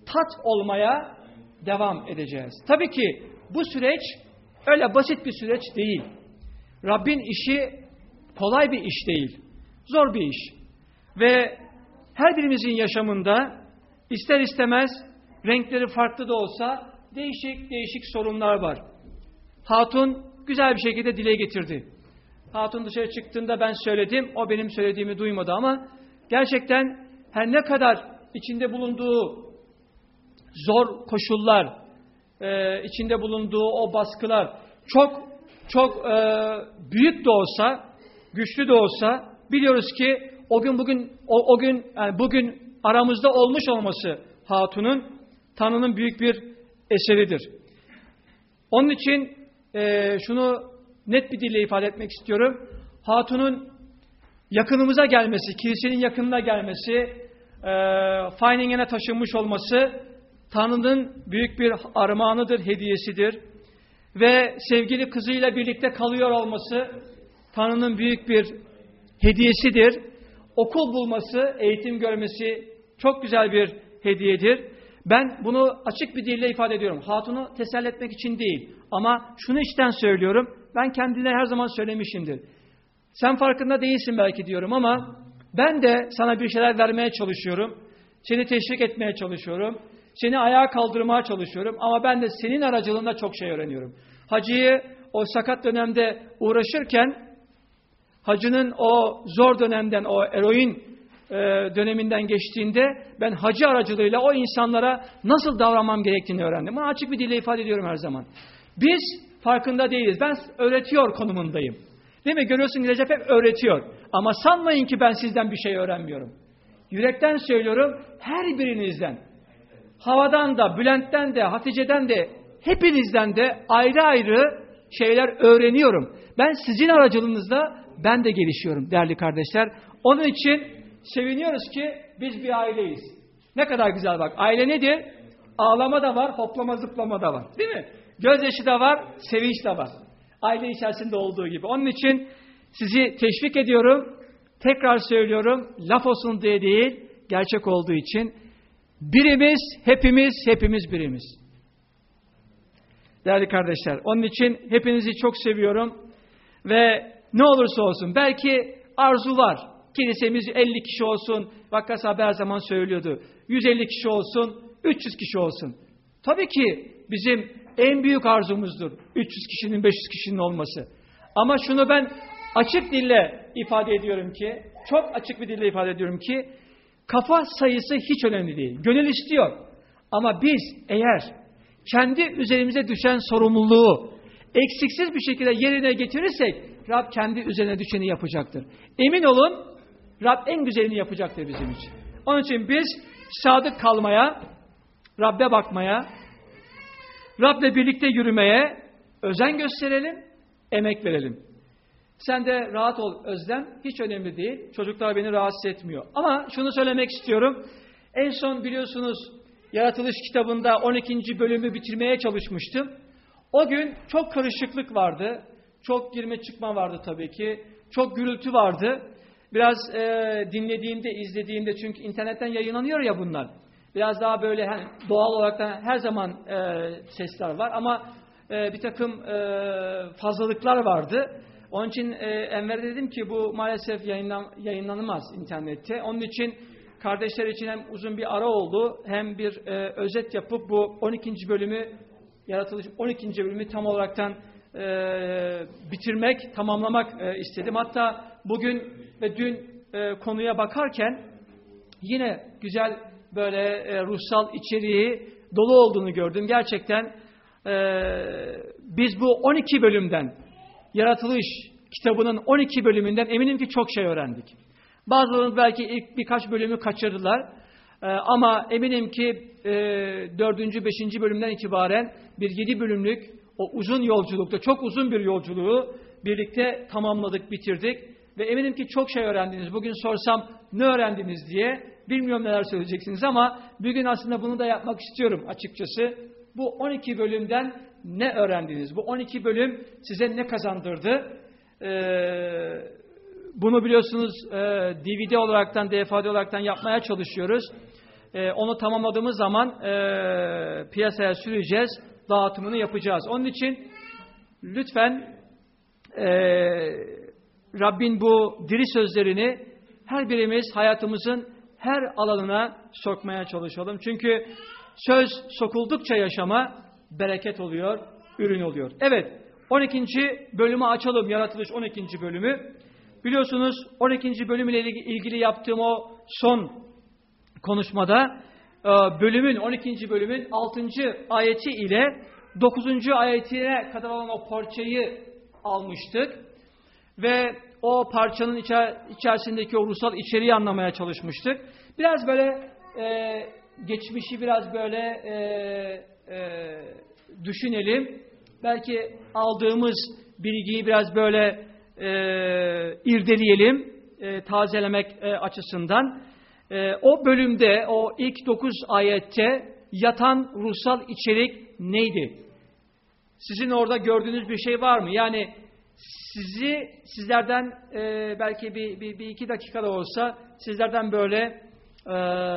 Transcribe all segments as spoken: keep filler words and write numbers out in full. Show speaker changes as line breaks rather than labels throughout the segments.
tat olmaya devam edeceğiz. Tabii ki bu süreç öyle basit bir süreç değil. Rabbin işi kolay bir iş değil. Zor bir iş. Ve her birimizin yaşamında ister istemez renkleri farklı da olsa değişik değişik sorunlar var. Hatun güzel bir şekilde dile getirdi. Hatun dışarı çıktığında ben söyledim, o benim söylediğimi duymadı ama gerçekten her ne kadar içinde bulunduğu zor koşullar, e, içinde bulunduğu o baskılar çok çok e, büyük de olsa, güçlü de olsa biliyoruz ki o gün bugün o, o gün yani bugün aramızda olmuş olması Hatun'un Tanrı'nın büyük bir eseridir. Onun için e, şunu net bir dille ifade etmek istiyorum. Hatun'un yakınımıza gelmesi, kilisenin yakınına gelmesi, e, Feiningen'e taşınmış olması Tanrı'nın büyük bir armağanıdır, hediyesidir. Ve sevgili kızıyla birlikte kalıyor olması Tanrı'nın büyük bir hediyesidir. Okul bulması, eğitim görmesi çok güzel bir hediyedir. Ben bunu açık bir dille ifade ediyorum. Hatun'u teselli etmek için değil. Ama şunu içten söylüyorum. Ben kendine her zaman söylemişimdir. Sen farkında değilsin belki diyorum ama ben de sana bir şeyler vermeye çalışıyorum. Seni teşvik etmeye çalışıyorum. Seni ayağa kaldırmaya çalışıyorum. Ama ben de senin aracılığında çok şey öğreniyorum. Hacı'yı o sakat dönemde uğraşırken hacının o zor dönemden, o eroin e, döneminden geçtiğinde ben hacı aracılığıyla o insanlara nasıl davranmam gerektiğini öğrendim. Bunu açık bir dille ifade ediyorum her zaman. Biz farkında değiliz. Ben öğretiyor konumundayım. Değil mi? Görüyorsun ki Recep hep öğretiyor. Ama sanmayın ki ben sizden bir şey öğrenmiyorum. Yürekten söylüyorum, her birinizden. Havadan da, Bülent'ten de, Hatice'den de, hepinizden de ayrı ayrı şeyler öğreniyorum. Ben sizin aracılığınızda ben de gelişiyorum değerli kardeşler. Onun için seviniyoruz ki biz bir aileyiz. Ne kadar güzel bak. Aile nedir? Ağlama da var, hoplama zıplama da var. Değil mi? Gözyaşı da var, sevinç de var. Aile içerisinde olduğu gibi. Onun için sizi teşvik ediyorum. Tekrar söylüyorum. Laf olsun diye değil, gerçek olduğu için. Birimiz, hepimiz, hepimiz birimiz. Değerli kardeşler, onun için hepinizi çok seviyorum. Ve ne olursa olsun, belki arzu var. Kilisemiz elli kişi olsun, Vakkas abi her zaman söylüyordu. yüz elli kişi olsun, üç yüz kişi olsun. Tabii ki bizim en büyük arzumuzdur üç yüz kişinin, beş yüz kişinin olması. Ama şunu ben açık dille ifade ediyorum ki, çok açık bir dille ifade ediyorum ki, kafa sayısı hiç önemli değil. Gönül istiyor. Ama biz eğer kendi üzerimize düşen sorumluluğu eksiksiz bir şekilde yerine getirirsek Rab kendi üzerine düşeni yapacaktır. Emin olun Rab en güzelini yapacaktır bizim için. Onun için biz sadık kalmaya, Rab'be bakmaya, Rab'le birlikte yürümeye özen gösterelim, emek verelim. Sen de rahat ol Özlem, hiç önemli değil. Çocuklar beni rahatsız etmiyor. Ama şunu söylemek istiyorum. En son biliyorsunuz Yaratılış kitabında on ikinci bölümü bitirmeye çalışmıştım. O gün çok karışıklık vardı. Çok girme çıkma vardı tabii ki. Çok gürültü vardı. Biraz e, dinlediğimde, izlediğimde çünkü internetten yayınlanıyor ya bunlar. Biraz daha böyle hani, doğal olarak da her zaman e, sesler var ama e, bir takım e, fazlalıklar vardı. Onun için e, Enver'e dedim ki bu maalesef yayınlan, yayınlanamaz internette. Onun için kardeşler için hem uzun bir ara oldu hem bir e, özet yapıp bu on ikinci bölümü Yaratılış on ikinci bölümü tam olaraktan e, bitirmek, tamamlamak e, istedim. Hatta bugün ve dün e, konuya bakarken yine güzel böyle e, ruhsal içeriği dolu olduğunu gördüm. Gerçekten e, biz bu on iki bölümden Yaratılış kitabının on iki bölümünden eminim ki çok şey öğrendik. Bazılarınız belki ilk birkaç bölümü kaçırdılar. Ee, ama eminim ki e, dördüncü, beşinci bölümden itibaren bir yedi bölümlük o uzun yolculukta, çok uzun bir yolculuğu birlikte tamamladık, bitirdik. Ve eminim ki çok şey öğrendiniz. Bugün sorsam ne öğrendiniz diye bilmiyorum neler söyleyeceksiniz ama bugün aslında bunu da yapmak istiyorum açıkçası. Bu on iki bölümden ne öğrendiniz? Bu on iki bölüm size ne kazandırdı? Ee, bunu biliyorsunuz e, D V D olaraktan, D V D olaraktan yapmaya çalışıyoruz. E, onu tamamladığımız zaman e, piyasaya süreceğiz, dağıtımını yapacağız. Onun için lütfen e, Rabbin bu diri sözlerini her birimiz hayatımızın her alanına sokmaya çalışalım. Çünkü söz sokuldukça yaşama bereket oluyor, ürün oluyor. Evet, on ikinci bölümü açalım. Yaratılış on ikinci bölümü. Biliyorsunuz on ikinci bölüm ile ilgili yaptığım o son konuşmada bölümün, on ikinci bölümün altıncı ayeti ile dokuzuncu ayetine kadar olan o parçayı almıştık. Ve o parçanın içerisindeki o ruhsal içeriği anlamaya çalışmıştık. Biraz böyle e, geçmişi biraz böyle e, e, düşünelim. Belki aldığımız bilgiyi biraz böyle e, irdeleyelim, e, tazelemek e, açısından. E, o bölümde, o ilk dokuz ayette yatan ruhsal içerik neydi? Sizin orada gördüğünüz bir şey var mı? Yani sizi, sizlerden e, belki bir, bir, bir iki dakikada olsa sizlerden böyle e,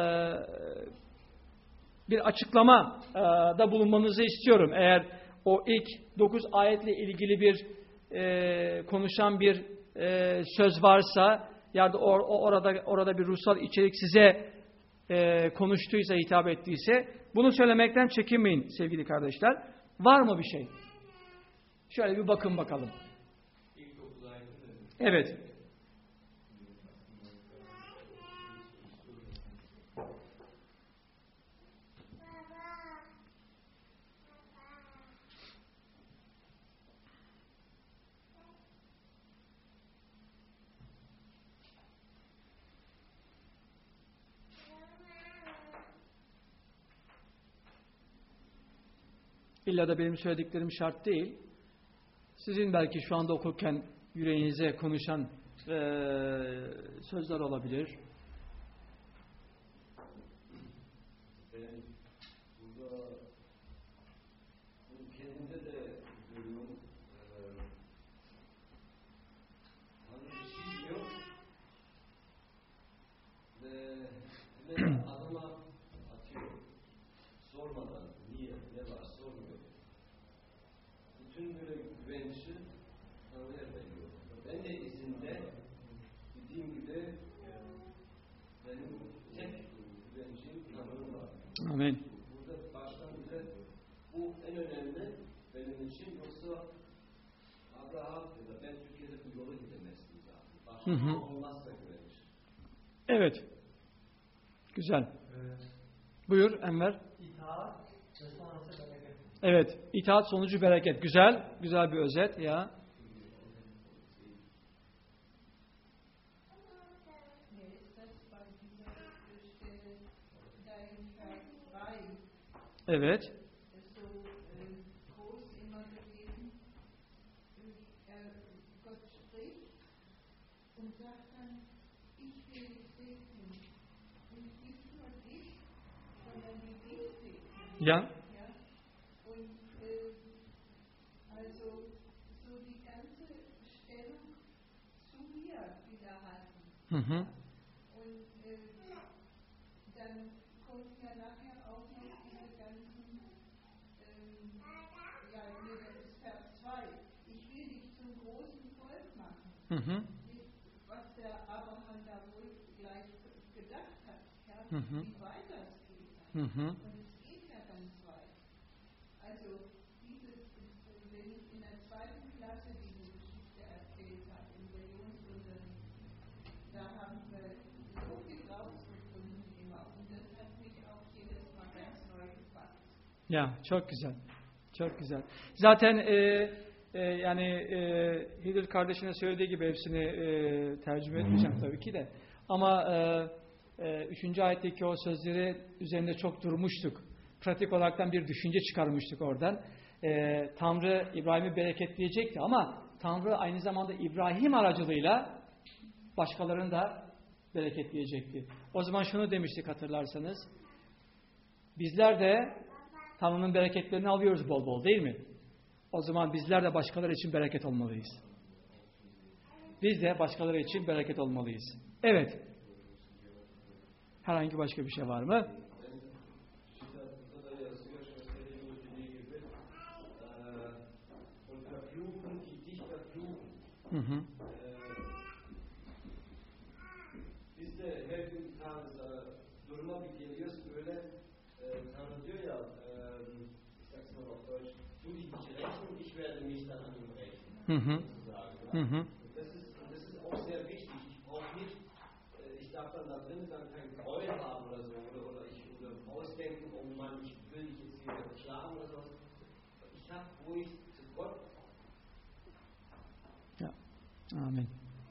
bir açıklama e, da bulunmanızı istiyorum. Eğer o ilk dokuz ayetle ilgili bir e, konuşan bir e, söz varsa ya da or, orada orada bir ruhsal içerik size e, konuştuysa, hitap ettiyse bunu söylemekten çekinmeyin sevgili kardeşler. Var mı bir şey? Şöyle bir bakın bakalım. Evet. İlla da benim söylediklerim şart değil. Sizin belki şu anda okurken yüreğinize konuşan e, sözler olabilir.
Ben burada kendimde de görüyorum. Hani bir şey yok. Ve hemen adama atıyor. Sormadan niye, ne var sormuyor. Bütün böyle güvenişi Tanrı'ya veriyor. Ben de izinde dediğim gibi benim tek güvenişim Tanrı'm var.
Amin.
Burada baştan bile bu en önemli benim için. Yoksa Abraham ya da ben Türkiye'de bu yolu gidemezdim zaten. Baştan hı hı. olmazsa güveniş.
Evet. Güzel. Evet. Buyur Enver.
İtaat ve sonrası bereket.
Evet. İtaat sonucu bereket. Güzel. Güzel bir özet ya. Evet. Ja. Hı hı. Hı hı.
Was der Abraham da wohl gleich gedacht hat, ja,
Hı hı.
wie weiter es geht.
Hı hı.
Und es geht ja ganz weit. Also, dieses, wenn ich in der zweiten Klasse diese Geschichte erzählt habe, im Religionsunterricht, da haben wir so viel rausgefunden immer. Und das hat mich auch jedes Mal ganz neu gefasst.
Ya, çok güzel. Çok güzel. Zaten e, e, yani e, Hidil kardeşine söylediği gibi hepsini e, tercüme etmeyeceğim tabii ki de. Ama e, e, üçüncü ayetteki o sözleri üzerinde çok durmuştuk. Pratik olaraktan bir düşünce çıkarmıştık oradan. E, Tanrı İbrahim'i bereketleyecekti ama Tanrı aynı zamanda İbrahim aracılığıyla başkalarını da bereketleyecekti. O zaman şunu demiştik hatırlarsanız. Bizler de Tanrı'nın bereketlerini alıyoruz bol bol değil mi? O zaman bizler de başkaları için bereket olmalıyız. Biz de başkaları için bereket olmalıyız. Evet. Herhangi başka bir şey var mı? Hı hı.
Biz de her gün Tanrı'ya duruma bir geliyoruz, böyle e, Tanrı diyor ya, e, ich sag's mal auf Deutsch, tu dich nicht rächen und ich werde mich dann an ihm rächen.
Hı hı. Hı hı.
Das ist, das ist auch sehr wichtig. Ich brauche nicht, äh, ich darf dann da drin dann kein Gräuel haben oder so, oder, oder ich oder ausdenken, oh Mann, ich will dich jetzt hier schlagen oder so. Ich habe, wo ich zu Gott.
Ja. Amin.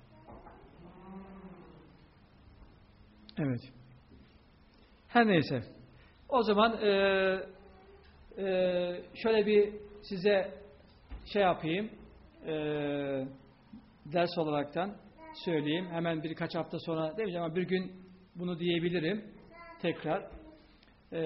Evet. Her neyse. O zaman e, e, şöyle bir size şey yapayım. E, ders olaraktan söyleyeyim. Hemen birkaç hafta sonra demeyeceğim ama bir gün bunu diyebilirim. Tekrar. E,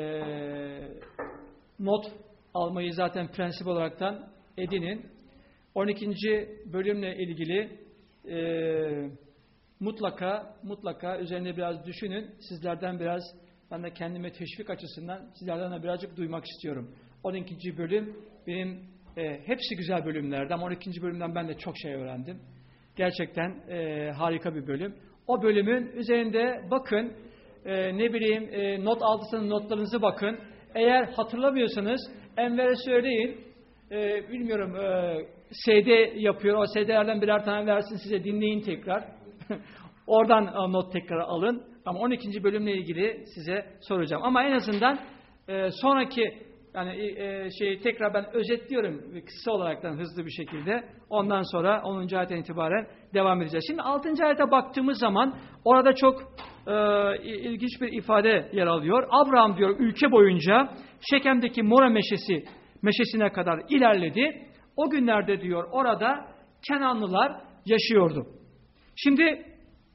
not almayı zaten prensip olaraktan edinin. on ikinci bölümle ilgili e, mutlaka mutlaka üzerine biraz düşünün. Sizlerden biraz, ben de kendime teşvik açısından sizlerden de birazcık duymak istiyorum. on ikinci bölüm benim e, hepsi güzel bölümlerdi ama on ikinci bölümden ben de çok şey öğrendim. Gerçekten e, harika bir bölüm. O bölümün üzerinde bakın, e, ne bileyim e, not aldıysanız notlarınızı bakın. Eğer hatırlamıyorsanız Enver'e söyleyin. E, bilmiyorum e, C D yapıyor. O C D'lerden birer tane versin size, dinleyin tekrar. Oradan not tekrar alın. Ama on ikinci bölümle ilgili size soracağım. Ama en azından e, sonraki yani e, şeyi tekrar ben özetliyorum kısa olaraktan hızlı bir şekilde. Ondan sonra onuncu ayetten itibaren devam edeceğiz. Şimdi altıncı ayete baktığımız zaman orada çok e, ilginç bir ifade yer alıyor. Abraham diyor ülke boyunca Şekem'deki More meşesi meşesine kadar ilerledi. O günlerde diyor orada Kenanlılar yaşıyordu. Şimdi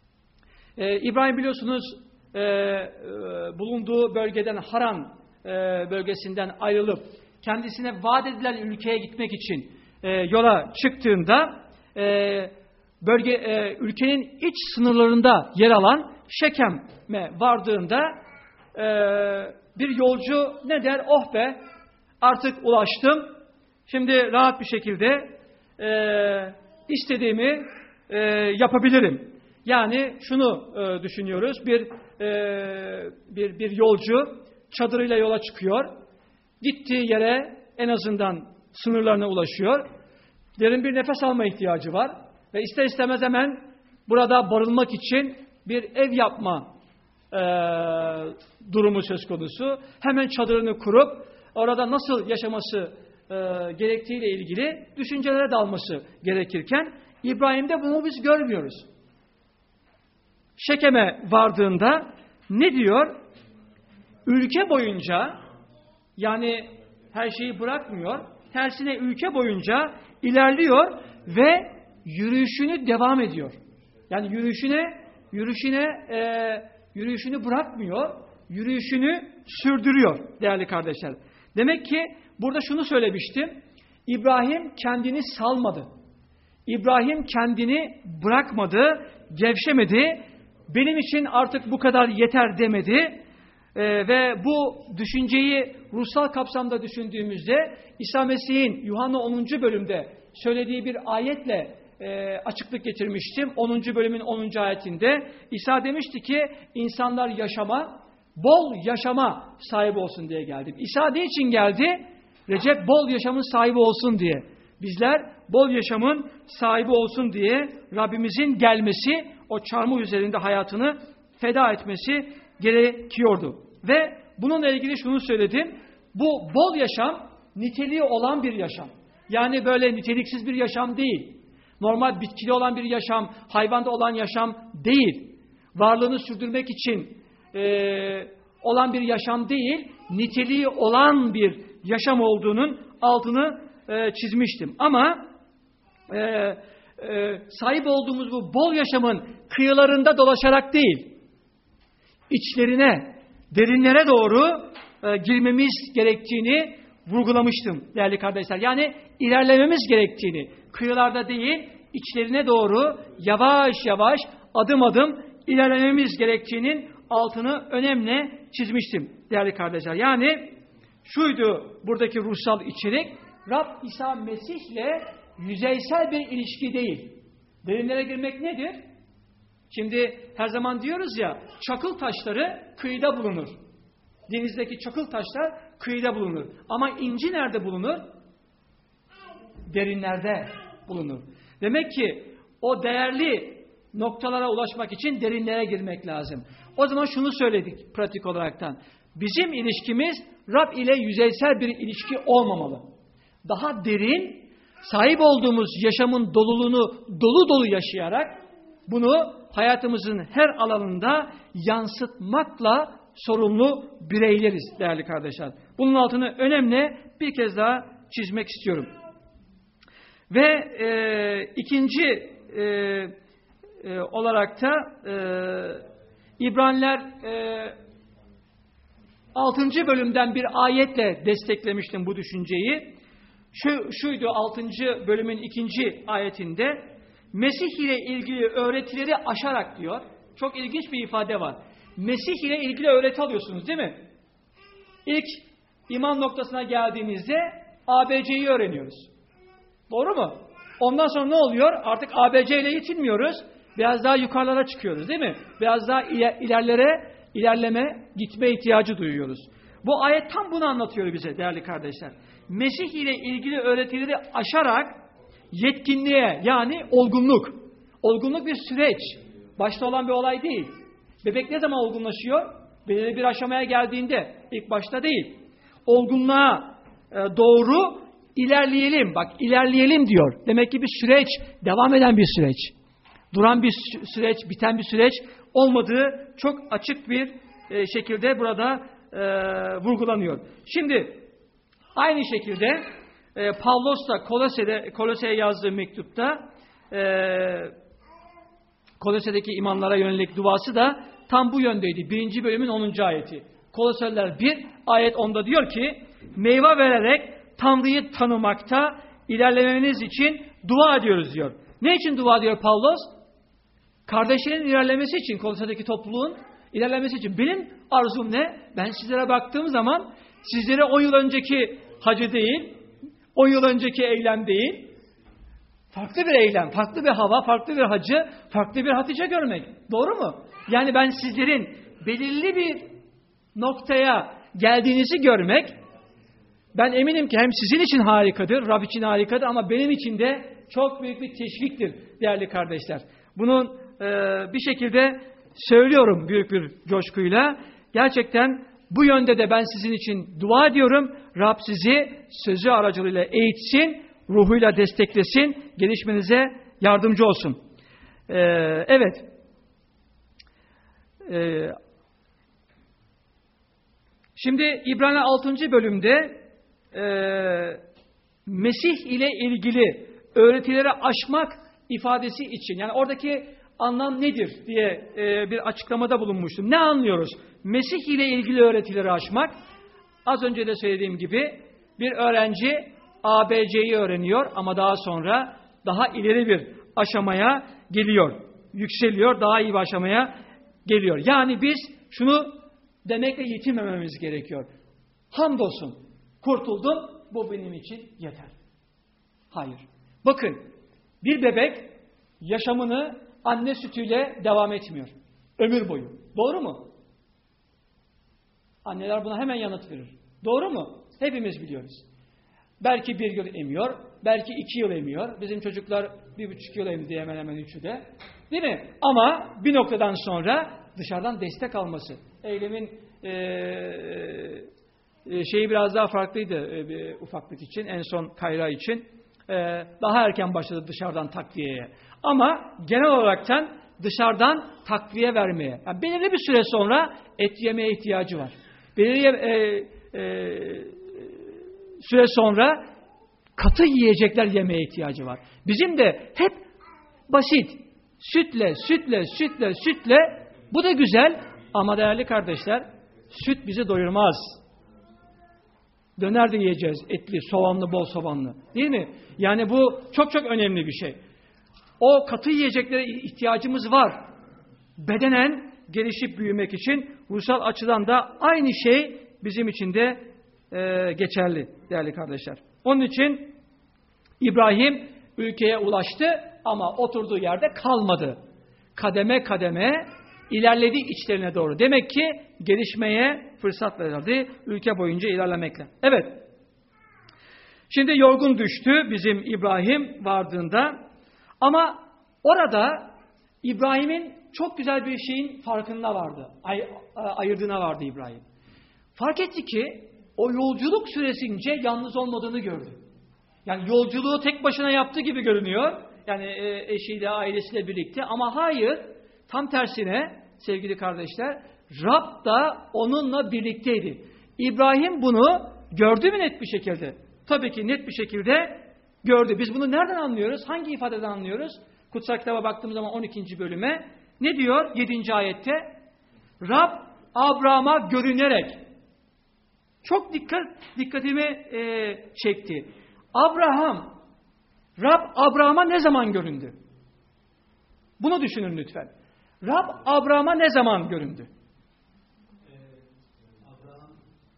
e, İbrahim biliyorsunuz e, e, bulunduğu bölgeden Haran e, bölgesinden ayrılıp kendisine vaat edilen ülkeye gitmek için e, yola çıktığında e, bölge e, ülkenin iç sınırlarında yer alan Şekem'e vardığında e, bir yolcu ne der? Oh be, artık ulaştım. Şimdi rahat bir şekilde e, istediğimi e, yapabilirim. Yani şunu e, düşünüyoruz. Bir, e, bir bir yolcu çadırıyla yola çıkıyor. Gittiği yere en azından sınırlarına ulaşıyor. Derin bir nefes alma ihtiyacı var. Ve ister istemez hemen burada barınmak için bir ev yapma e, durumu söz konusu. Hemen çadırını kurup orada nasıl yaşaması e, gerektiğiyle ilgili düşüncelere dalması gerekirken İbrahim'de bunu biz görmüyoruz. Şekem'e vardığında ne diyor? Ülke boyunca, yani her şeyi bırakmıyor, tersine ülke boyunca ilerliyor ve yürüyüşünü devam ediyor. Yani yürüyüşüne yürüyüşüne e, yürüyüşünü bırakmıyor, yürüyüşünü sürdürüyor değerli kardeşler. Demek ki burada şunu söylemiştim. İbrahim kendini salmadı. İbrahim kendini bırakmadı, gevşemedi. Benim için artık bu kadar yeter demedi. Ee, ve bu düşünceyi ruhsal kapsamda düşündüğümüzde İsa Mesih'in Yuhanna onuncu bölümde söylediği bir ayetle e, açıklık getirmiştim. onuncu bölümün onuncu ayetinde İsa demişti ki insanlar yaşama, bol yaşama sahibi olsun diye geldim. İsa ne için geldi? Recep bol yaşamın sahibi olsun diye. Bizler bol yaşamın sahibi olsun diye Rabbimizin gelmesi, o çarmıh üzerinde hayatını feda etmesi gerekiyordu. Ve bununla ilgili şunu söyledim. Bu bol yaşam niteliği olan bir yaşam. Yani böyle niteliksiz bir yaşam değil. Normal bitkili olan bir yaşam, hayvanda olan yaşam değil. Varlığını sürdürmek için e, olan bir yaşam değil, niteliği olan bir yaşam olduğunun altını e, çizmiştim. Ama e, e, sahip olduğumuz bu bol yaşamın kıyılarında dolaşarak değil, içlerine, derinlere doğru e, girmemiz gerektiğini vurgulamıştım değerli kardeşler. Yani ilerlememiz gerektiğini, kıyılarda değil, içlerine doğru yavaş yavaş, adım adım ilerlememiz gerektiğinin altını önemli çizmiştim değerli kardeşler. Yani şuydu buradaki ruhsal içerik, Rab İsa Mesih'le yüzeysel bir ilişki değil. Derinlere girmek nedir? Şimdi her zaman diyoruz ya, çakıl taşları kıyıda bulunur. Denizdeki çakıl taşlar kıyıda bulunur. Ama inci nerede bulunur? Derinlerde bulunur. Demek ki o değerli noktalara ulaşmak için derinlere girmek lazım. O zaman şunu söyledik pratik olaraktan. Bizim ilişkimiz Rab ile yüzeysel bir ilişki olmamalı. Daha derin, sahip olduğumuz yaşamın doluluğunu dolu dolu yaşayarak bunu hayatımızın her alanında yansıtmakla sorumlu bireyleriz değerli kardeşler. Bunun altını önemli bir kez daha çizmek istiyorum. Ve e, ikinci e, e, olarak da e, İbraniler e, altıncı bölümden bir ayetle desteklemiştim bu düşünceyi. Şu, şuydu altıncı bölümün ikinci ayetinde, Mesih ile ilgili öğretileri aşarak diyor. Çok ilginç bir ifade var. Mesih ile ilgili öğreti alıyorsunuz değil mi? İlk iman noktasına geldiğimizde A B C'yi öğreniyoruz. Doğru mu? Ondan sonra ne oluyor? Artık A B C ile yetinmiyoruz. Biraz daha yukarılara çıkıyoruz değil mi? Biraz daha ilerlere, ilerleme, gitme ihtiyacı duyuyoruz. Bu ayet tam bunu anlatıyor bize değerli kardeşler. Mesih ile ilgili öğretileri aşarak yetkinliğe, yani olgunluk. Olgunluk bir süreç. Başta olan bir olay değil. Bebek ne zaman olgunlaşıyor? Belirli bir aşamaya geldiğinde. İlk başta değil. Olgunluğa doğru ilerleyelim. Bak ilerleyelim diyor. Demek ki bir süreç, devam eden bir süreç. Duran bir süreç, biten bir süreç olmadığı çok açık bir şekilde burada e, vurgulanıyor. Şimdi aynı şekilde e, Pavlos da Kolose'de, Kolose'ye yazdığı mektupta e, Kolose'deki imanlara yönelik duası da tam bu yöndeydi. Birinci bölümün onuncu ayeti. Koloseliler bir ayet onda diyor ki, meyve vererek Tanrı'yı tanımakta ilerlemeniz için dua ediyoruz diyor. Ne için dua ediyor Pavlos? Kardeşlerin ilerlemesi için, Kolose'deki topluluğun ilerlemesi için. Benim arzum ne? Ben sizlere baktığım zaman sizlere on yıl önceki hacı değil, on yıl önceki eylem değil, farklı bir eylem, farklı bir hava, farklı bir hacı, farklı bir Hatice görmek. Doğru mu? Yani ben sizlerin belirli bir noktaya geldiğinizi görmek, ben eminim ki hem sizin için harikadır, Rab için harikadır ama benim için de çok büyük bir teşviktir değerli kardeşler. Bunun e, bir şekilde söylüyorum büyük bir coşkuyla. Gerçekten bu yönde de ben sizin için dua ediyorum. Rab sizi sözü aracılığıyla eğitsin, ruhuyla desteklesin, gelişmenize yardımcı olsun. Ee, evet. Ee, şimdi İbraniler altıncı bölümde e, Mesih ile ilgili öğretileri aşmak ifadesi için, yani oradaki anlam nedir diye e, bir açıklamada bulunmuştum. Ne anlıyoruz? Mesih ile ilgili öğretileri aşmak, az önce de söylediğim gibi bir öğrenci A B C'yi öğreniyor ama daha sonra daha ileri bir aşamaya geliyor. Yükseliyor, daha iyi bir aşamaya geliyor. Yani biz şunu demekle yetinmememiz gerekiyor. Hamdolsun, kurtuldum, bu benim için yeter. Hayır. Bakın, bir bebek yaşamını anne sütüyle devam etmiyor. Ömür boyu. Doğru mu? Anneler buna hemen yanıt verir. Doğru mu? Hepimiz biliyoruz. Belki bir yıl emiyor, belki iki yıl emiyor. Bizim çocuklar bir buçuk yıl emdi hemen hemen üçü de. Değil mi? Ama bir noktadan sonra dışarıdan destek alması. Eylemin ee, e, şeyi biraz daha farklıydı e, ufaklık için, en son Kayra için. E, daha erken başladı dışarıdan takviyeye. Ama genel olaraktan dışarıdan takviye vermeye. Yani belirli bir süre sonra et yemeye ihtiyacı var. Belirli e, e, süre sonra katı yiyecekler yemeye ihtiyacı var. Bizim de hep basit. Sütle, sütle, sütle, sütle. Bu da güzel ama değerli kardeşler, süt bizi doyurmaz. Döner de yiyeceğiz. Etli, soğanlı, bol soğanlı. Değil mi? Yani bu çok çok önemli bir şey. O katı yiyeceklere ihtiyacımız var. Bedenen gelişip büyümek için ruhsal açıdan da aynı şey bizim için de e, geçerli değerli kardeşler. Onun için İbrahim ülkeye ulaştı ama oturduğu yerde kalmadı. Kademe kademe ilerledi içlerine doğru. Demek ki gelişmeye fırsat verildi ülke boyunca ilerlemekle. Evet. Şimdi yorgun düştü bizim İbrahim vardığında ama orada İbrahim'in çok güzel bir şeyin farkında vardı. Ay, ayırdığına vardı İbrahim. Fark etti ki o yolculuk süresince yalnız olmadığını gördü. Yani yolculuğu tek başına yaptığı gibi görünüyor. Yani eşiyle, ailesiyle birlikte ama hayır, tam tersine sevgili kardeşler, Rab da onunla birlikteydi. İbrahim bunu gördü mü net bir şekilde? Tabii ki net bir şekilde gördü. Biz bunu nereden anlıyoruz? Hangi ifadeden anlıyoruz? Kutsal kitaba baktığımız zaman on ikinci bölüme ne diyor? yedinci ayette Rab Abraham'a görünerek, çok dikkat dikkatimi e, çekti. Abraham, Rab Abraham'a ne zaman göründü? Bunu düşünün lütfen. Rab Abraham'a ne zaman göründü?
Ee, Abraham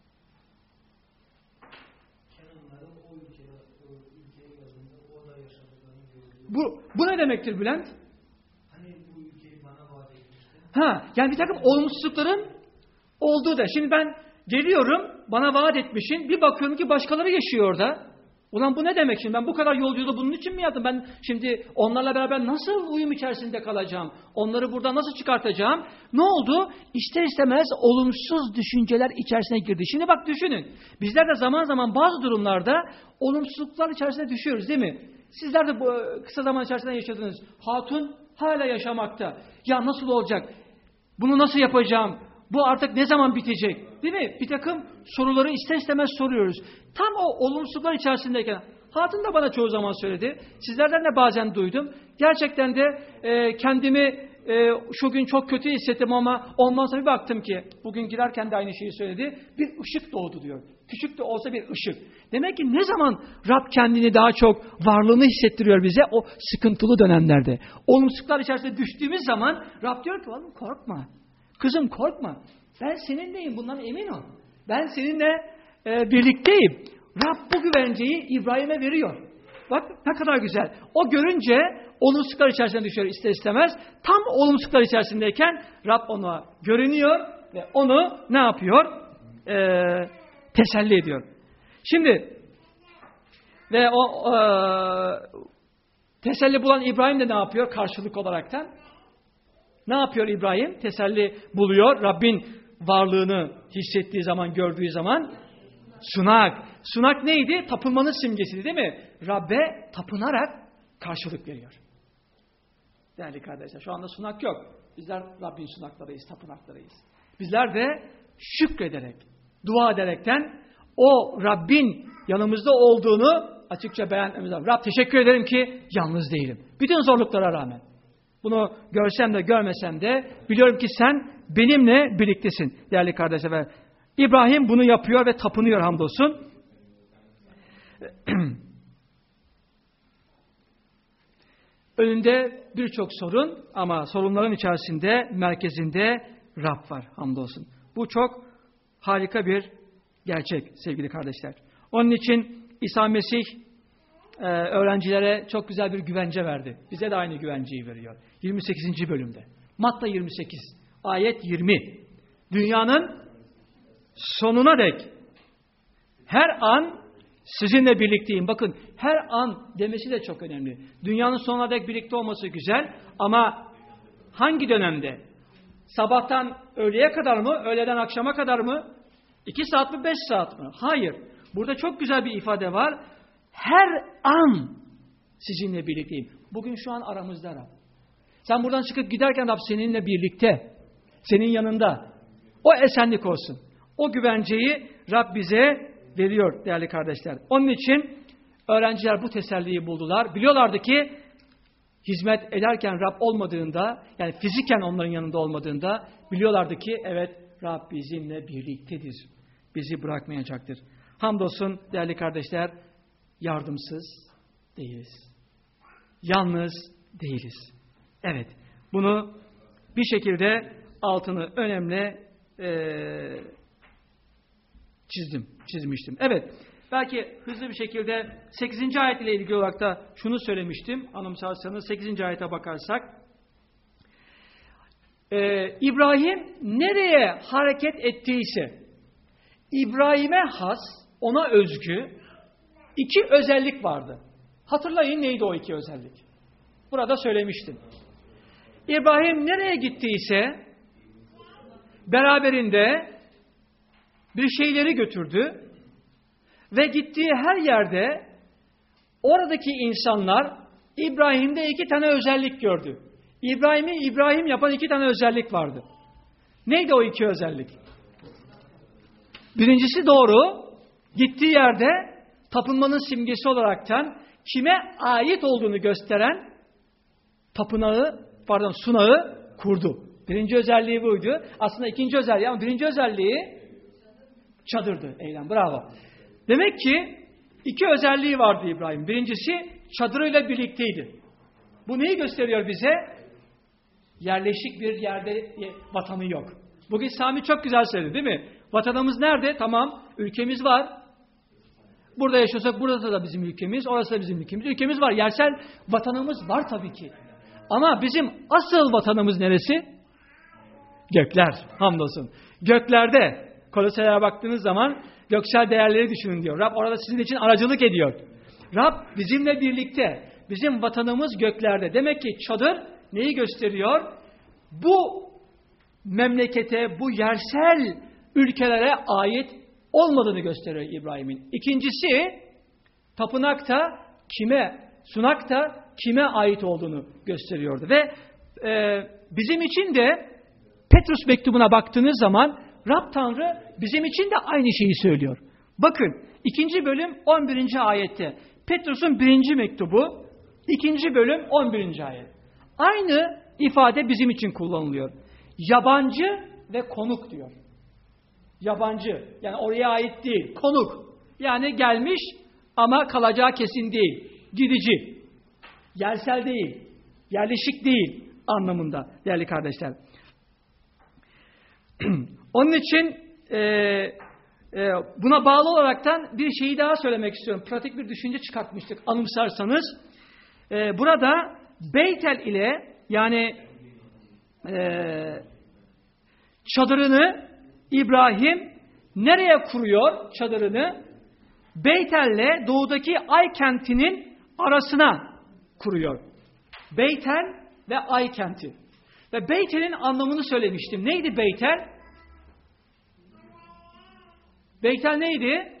Kenanların o ülkeye, o ülkeye yazında orada yaşadıklarını gördü.
Bu, bu ne demektir Bülent?
Hani bu ülkeyi bana vaat etmişti.
Ha, yani bir takım olumsuzlukların olduğu da. Şimdi ben geliyorum, bana vaat etmişsin, bir bakıyorum ki başkaları yaşıyor orada. Ulan bu ne demek şimdi? Ben bu kadar yolculuğu bunun için mi yaptım? Ben şimdi onlarla beraber nasıl uyum içerisinde kalacağım? Onları buradan nasıl çıkartacağım? Ne oldu? İster istemez olumsuz düşünceler içerisine girdi. Şimdi bak düşünün. Bizler de zaman zaman bazı durumlarda olumsuzluklar içerisine düşüyoruz değil mi? Sizler de bu kısa zaman içerisinde yaşadınız. Hatun hala yaşamakta. Ya nasıl olacak? Bunu nasıl yapacağım? Bu artık ne zaman bitecek? Değil mi? Bir takım soruları ister istemez soruyoruz. Tam o olumsuzluklar içerisindeyken, hatun da bana çoğu zaman söyledi. Sizlerden de bazen duydum. Gerçekten de e, kendimi e, şu gün çok kötü hissettim ama ondan sonra bir baktım ki, bugün girerken de aynı şeyi söyledi. Bir ışık doğdu diyor. Küçük de olsa bir ışık. Demek ki ne zaman Rab kendini daha çok varlığını hissettiriyor bize? O sıkıntılı dönemlerde. Olumsuzluklar içerisinde düştüğümüz zaman Rab diyor ki oğlum korkma. Kızım korkma. Ben seninleyim. Bundan emin ol. Ben seninle e, birlikteyim. Rab bu güvenceyi İbrahim'e veriyor. Bak ne kadar güzel. O görünce olumsuzluklar içerisine düşüyor ister istemez. Tam olumsuzluklar içerisindeyken Rab ona görünüyor ve onu ne yapıyor? E, teselli ediyor. Şimdi ve o e, teselli bulan İbrahim de ne yapıyor karşılık olaraktan? Ne yapıyor İbrahim? Teselli buluyor. Rabbin varlığını hissettiği zaman, gördüğü zaman sunak. Sunak neydi? Tapınmanın simgesiydi değil mi? Rabbe tapınarak karşılık veriyor. Değerli kardeşler, şu anda sunak yok. Bizler Rabbin sunaklarıyız, tapınaklarıyız. Bizler de şükrederek, dua ederekten o Rabbin yanımızda olduğunu açıkça beyan etmemiz lazım. Rab teşekkür ederim ki yalnız değilim. Bütün zorluklara rağmen. Bunu görsem de görmesem de biliyorum ki sen benimle birliktesin değerli kardeşler. İbrahim bunu yapıyor ve tapınıyor hamdolsun. Önünde birçok sorun ama sorunların içerisinde merkezinde Rab var hamdolsun. Bu çok harika bir gerçek sevgili kardeşler. Onun için İsa Mesih Ee, öğrencilere çok güzel bir güvence verdi. Bize de aynı güvenceyi veriyor. yirmi sekizinci bölümde. Matta yirmi sekiz. Ayet yirmi. Dünyanın sonuna dek her an sizinle birlikteyim. Bakın her an demesi de çok önemli. Dünyanın sonuna dek birlikte olması güzel ama hangi dönemde? Sabahtan öğleye kadar mı? Öğleden akşama kadar mı? İki saat mi? Beş saat mi? Hayır. Burada çok güzel bir ifade var. Her an sizinle birlikteyim. Bugün şu an aramızda Rab. Sen buradan çıkıp giderken Rab seninle birlikte. Senin yanında. O esenlik olsun. O güvenceyi Rab bize veriyor değerli kardeşler. Onun için öğrenciler bu teselliyi buldular. Biliyorlardı ki hizmet ederken Rab olmadığında, yani fiziken onların yanında olmadığında biliyorlardı ki evet Rab bizimle birliktedir. Bizi bırakmayacaktır. Hamdolsun değerli kardeşler, yardımsız değiliz. Yalnız değiliz. Evet, bunu bir şekilde altını önemli e, çizdim, çizmiştim. Evet, belki hızlı bir şekilde sekizinci ayet ile ilgili olarak da şunu söylemiştim. Anımsarsanız sekizinci ayete bakarsak. Ee, İbrahim nereye hareket ettiyse, İbrahim'e has, ona özgü iki özellik vardı. Hatırlayın neydi o iki özellik? Burada söylemiştim. İbrahim nereye gittiyse, beraberinde bir şeyleri götürdü ve gittiği her yerde oradaki insanlar İbrahim'de iki tane özellik gördü. İbrahim'i İbrahim yapan iki tane özellik vardı. Neydi o iki özellik? Birincisi doğru, gittiği yerde tapınmanın simgesi olaraktan kime ait olduğunu gösteren tapınağı, pardon sunağı kurdu. Birinci özelliği buydu. Aslında ikinci özelliği ama birinci özelliği çadırdı. Eylem, bravo. Demek ki iki özelliği vardı İbrahim. Birincisi çadırıyla birlikteydi. Bu neyi gösteriyor bize? Yerleşik bir yerde vatanı yok. Bugün Sami çok güzel söyledi değil mi? Vatanımız nerede? Tamam, ülkemiz var. Burada yaşıyorsak burası da bizim ülkemiz, orası da bizim ülkemiz. Ülkemiz var, yersel vatanımız var tabii ki. Ama bizim asıl vatanımız neresi? Gökler, hamdolsun. Göklerde, Koloselere baktığınız zaman göksel değerleri düşünün diyor. Rab orada sizin için aracılık ediyor. Rab bizimle birlikte, bizim vatanımız göklerde. Demek ki çadır neyi gösteriyor? Bu memlekete, bu yersel ülkelere ait olmadığını gösteriyor İbrahim'in. İkincisi, tapınak da kime, sunak da kime ait olduğunu gösteriyordu. Ve e, bizim için de Petrus mektubuna baktığınız zaman Rab Tanrı bizim için de aynı şeyi söylüyor. Bakın ikinci bölüm on birinci ayette. Petrus'un birinci mektubu, ikinci bölüm on birinci ayet. Aynı ifade bizim için kullanılıyor. Yabancı ve konuk diyor. Yabancı, yani oraya ait değil, konuk. Yani gelmiş ama kalacağı kesin değil. Gidici. Yersel değil, yerleşik değil anlamında değerli kardeşler. Onun için e, e, buna bağlı olaraktan bir şeyi daha söylemek istiyorum. Pratik bir düşünce çıkartmıştık anımsarsanız. E, burada Beytel ile yani e, çadırını İbrahim nereye kuruyor çadırını? Beytel'le doğudaki Ay kentinin arasına kuruyor. Beytel ve Ay kenti. Ve Beytel'in anlamını söylemiştim. Neydi Beytel? Beytel neydi?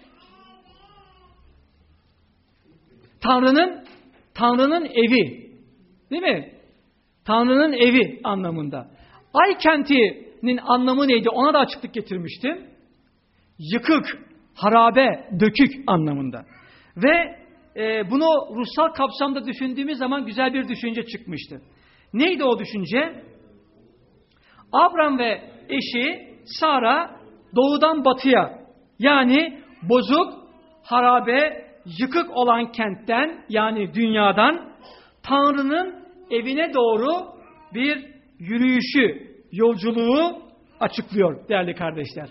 Tanrı'nın Tanrı'nın evi. Değil mi? Tanrı'nın evi anlamında. Ay kentinin anlamı neydi? Ona da açıklık getirmiştim. Yıkık, harabe, dökük anlamında. Ve e, bunu ruhsal kapsamda düşündüğümüz zaman güzel bir düşünce çıkmıştı. Neydi o düşünce? Abram ve eşi Sara doğudan batıya, yani bozuk, harabe, yıkık olan kentten, yani dünyadan Tanrı'nın evine doğru bir yürüyüşü, yolculuğu açıklıyor değerli kardeşler.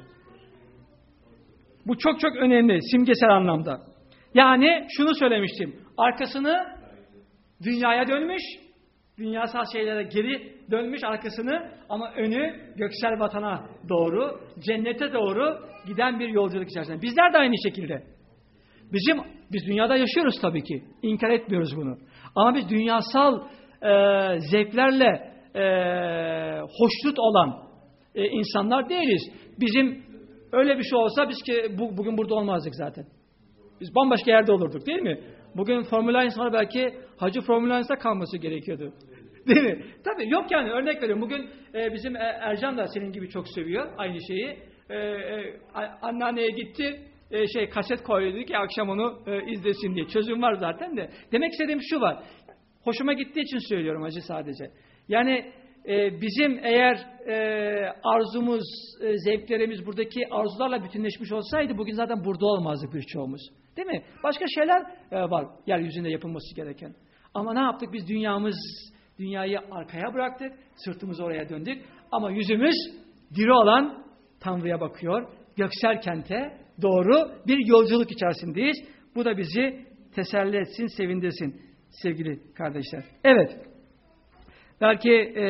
Bu çok çok önemli simgesel anlamda. Yani şunu söylemiştim. Arkasını dünyaya dönmüş, dünyasal şeylere geri dönmüş arkasını, ama önü göksel vatana doğru, cennete doğru giden bir yolculuk içerisinde. Bizler de aynı şekilde. Bizim biz dünyada yaşıyoruz tabii ki. İnkar etmiyoruz bunu. Ama biz dünyasal e, zevklerle e, hoşnut olan e, insanlar değiliz. Bizim öyle bir şey olsa biz ki bu, bugün burada olmazdık zaten. Biz bambaşka yerde olurduk değil mi? Bugün Formula sonra belki Hacı Formula kalması gerekiyordu. Değil mi? Tabii yok yani, örnek veriyorum. Bugün e, bizim Ercan da senin gibi çok seviyor aynı şeyi. E, e, anneanneye gitti, e, şey kaset koydu ki akşam onu e, izlesin diye. Çözüm var zaten de. Demek istediğim şu var. Hoşuma gittiği için söylüyorum Hacı sadece. Yani e, bizim eğer e, arzumuz, e, zevklerimiz buradaki arzularla bütünleşmiş olsaydı bugün zaten burada olmazdık birçoğumuz. Değil mi? Başka şeyler e, var yeryüzünde yapılması gereken. Ama ne yaptık? Biz dünyamız, dünyayı arkaya bıraktık, sırtımızı oraya döndük. Ama yüzümüz diri olan Tanrı'ya bakıyor. Göksel kente doğru bir yolculuk içerisindeyiz. Bu da bizi teselli etsin, sevindirsin sevgili kardeşler. Evet, belki e,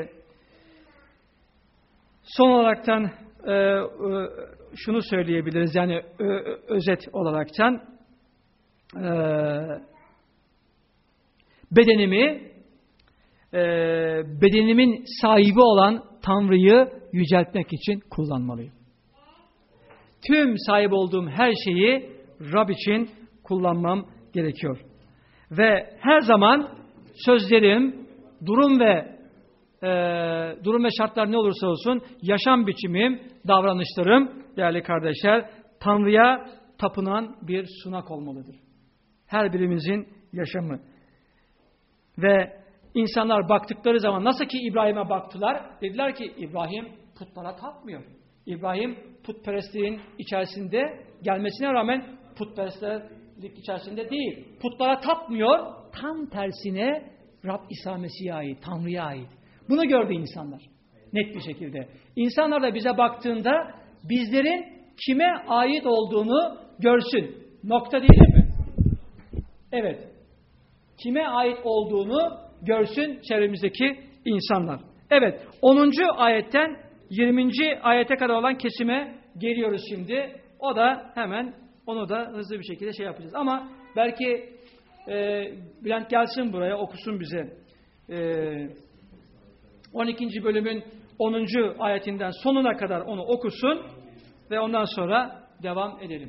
son olaraktan e, e, şunu söyleyebiliriz, yani ö, ö, özet olaraktan e, bedenimi, e, bedenimin sahibi olan Tanrı'yı yüceltmek için kullanmalıyım. Tüm sahip olduğum her şeyi Rab için kullanmam gerekiyor. Ve her zaman sözlerim, durum ve e, durum ve şartlar ne olursa olsun, yaşam biçimim, davranışlarım değerli kardeşler, Tanrı'ya tapınan bir sunak olmalıdır. Her birimizin yaşamı. Ve insanlar baktıkları zaman, nasıl ki İbrahim'e baktılar, dediler ki İbrahim putlara tapmıyor. İbrahim putperestliğin içerisinde gelmesine rağmen putperestlik içerisinde değil. Putlara tapmıyor. Tam tersine Rab İsa Mesih'e ait, Tanrı'ya ait. Bunu gördü insanlar. Net bir şekilde. İnsanlar da bize baktığında bizlerin kime ait olduğunu görsün. Nokta değil mi? Evet. Kime ait olduğunu görsün çevremizdeki insanlar. Evet. onuncu ayetten yirminci ayete kadar olan kesime geliyoruz şimdi. O da hemen onu da hızlı bir şekilde şey yapacağız. Ama belki e, Bülent gelsin buraya, okusun bize. E, on ikinci bölümün onuncu ayetinden sonuna kadar onu okusun ve ondan sonra devam edelim.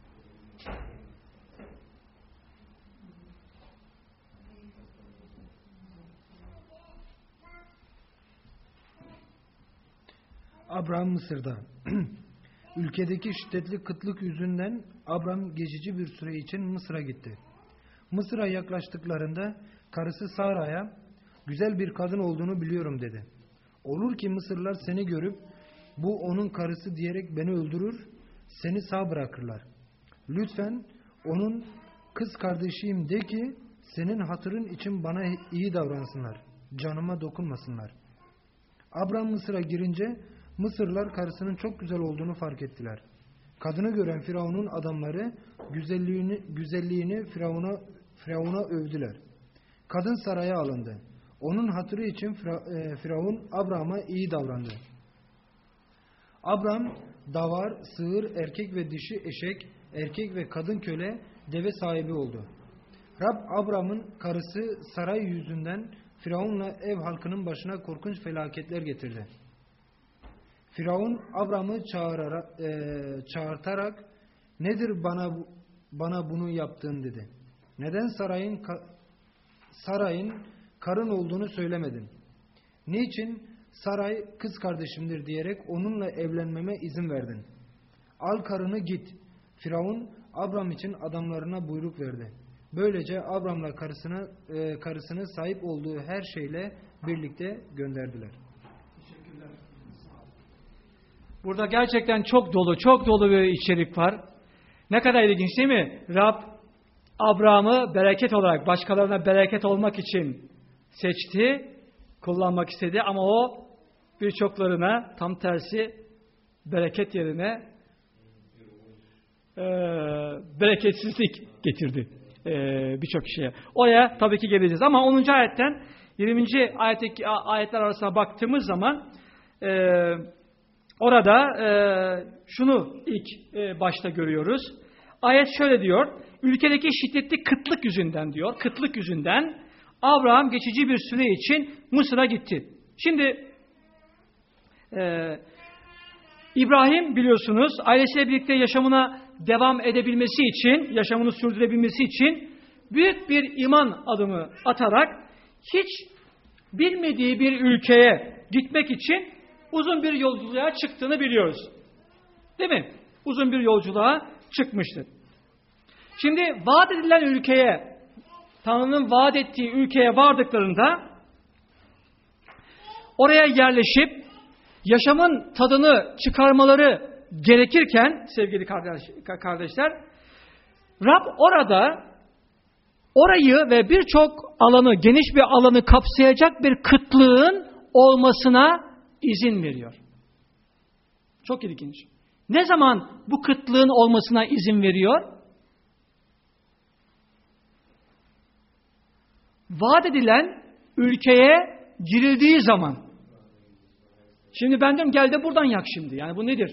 Abraham Mısır'da. Ülkedeki şiddetli kıtlık yüzünden Abraham geçici bir süre için Mısır'a gitti. Mısır'a yaklaştıklarında karısı Sara'ya güzel bir kadın olduğunu biliyorum dedi. Olur ki Mısırlılar seni görüp bu onun karısı diyerek beni öldürür, seni sağ bırakırlar. Lütfen onun kız kardeşiyim de ki senin hatırın için bana iyi davransınlar, canıma dokunmasınlar. Abraham Mısır'a girince Mısırlılar karısının çok güzel olduğunu fark ettiler. Kadını gören Firavun'un adamları güzelliğini, güzelliğini Firavun'a, Firavun'a övdüler. Kadın saraya alındı. Onun hatırı için Firavun Abraham'a iyi davrandı. Abraham davar, sığır, erkek ve dişi eşek, erkek ve kadın köle, deve sahibi oldu. Rab Abraham'ın karısı Saray yüzünden Firavun'la ev halkının başına korkunç felaketler getirdi. Firavun Abraham'ı çağırarak, e, çağırtarak nedir bana bana bunu yaptın dedi. Neden sarayın ka, sarayın karın olduğunu söylemedin? Niçin Saray kız kardeşimdir diyerek onunla evlenmeme izin verdin? Al karını git. Firavun Abraham için adamlarına buyruk verdi. Böylece Abraham'la karısına e, karısını sahip olduğu her şeyle birlikte gönderdiler.
Teşekkürler. Burada gerçekten çok dolu, çok dolu bir içerik var. Ne kadar ilginç değil mi? Rab Abraham'ı bereket olarak, başkalarına bereket olmak için seçti, kullanmak istedi ama o birçoklarına tam tersi bereket yerine e, bereketsizlik getirdi e, birçok kişiye. Oraya tabii ki geleceğiz ama onuncu ayetten yirminci ayetteki ayetler arasına baktığımız zaman e, orada e, şunu ilk e, başta görüyoruz. Ayet şöyle diyor. Ülkedeki şiddetli kıtlık yüzünden diyor. Kıtlık yüzünden Abraham geçici bir süre için Mısır'a gitti. Şimdi e, İbrahim biliyorsunuz ailesiyle birlikte yaşamına devam edebilmesi için, yaşamını sürdürebilmesi için büyük bir iman adımı atarak hiç bilmediği bir ülkeye gitmek için uzun bir yolculuğa çıktığını biliyoruz. Değil mi? Uzun bir yolculuğa çıkmıştır. Şimdi vaat edilen ülkeye, Tanrı'nın vaat ettiği ülkeye vardıklarında oraya yerleşip yaşamın tadını çıkarmaları gerekirken sevgili kardeş, kardeşler, Rab orada orayı ve birçok alanı, geniş bir alanı kapsayacak bir kıtlığın olmasına izin veriyor. Çok ilginç. Ne zaman bu kıtlığın olmasına izin veriyor? Vaat edilen ülkeye girildiği zaman. Şimdi ben diyorum gel de buradan yak şimdi. Yani bu nedir?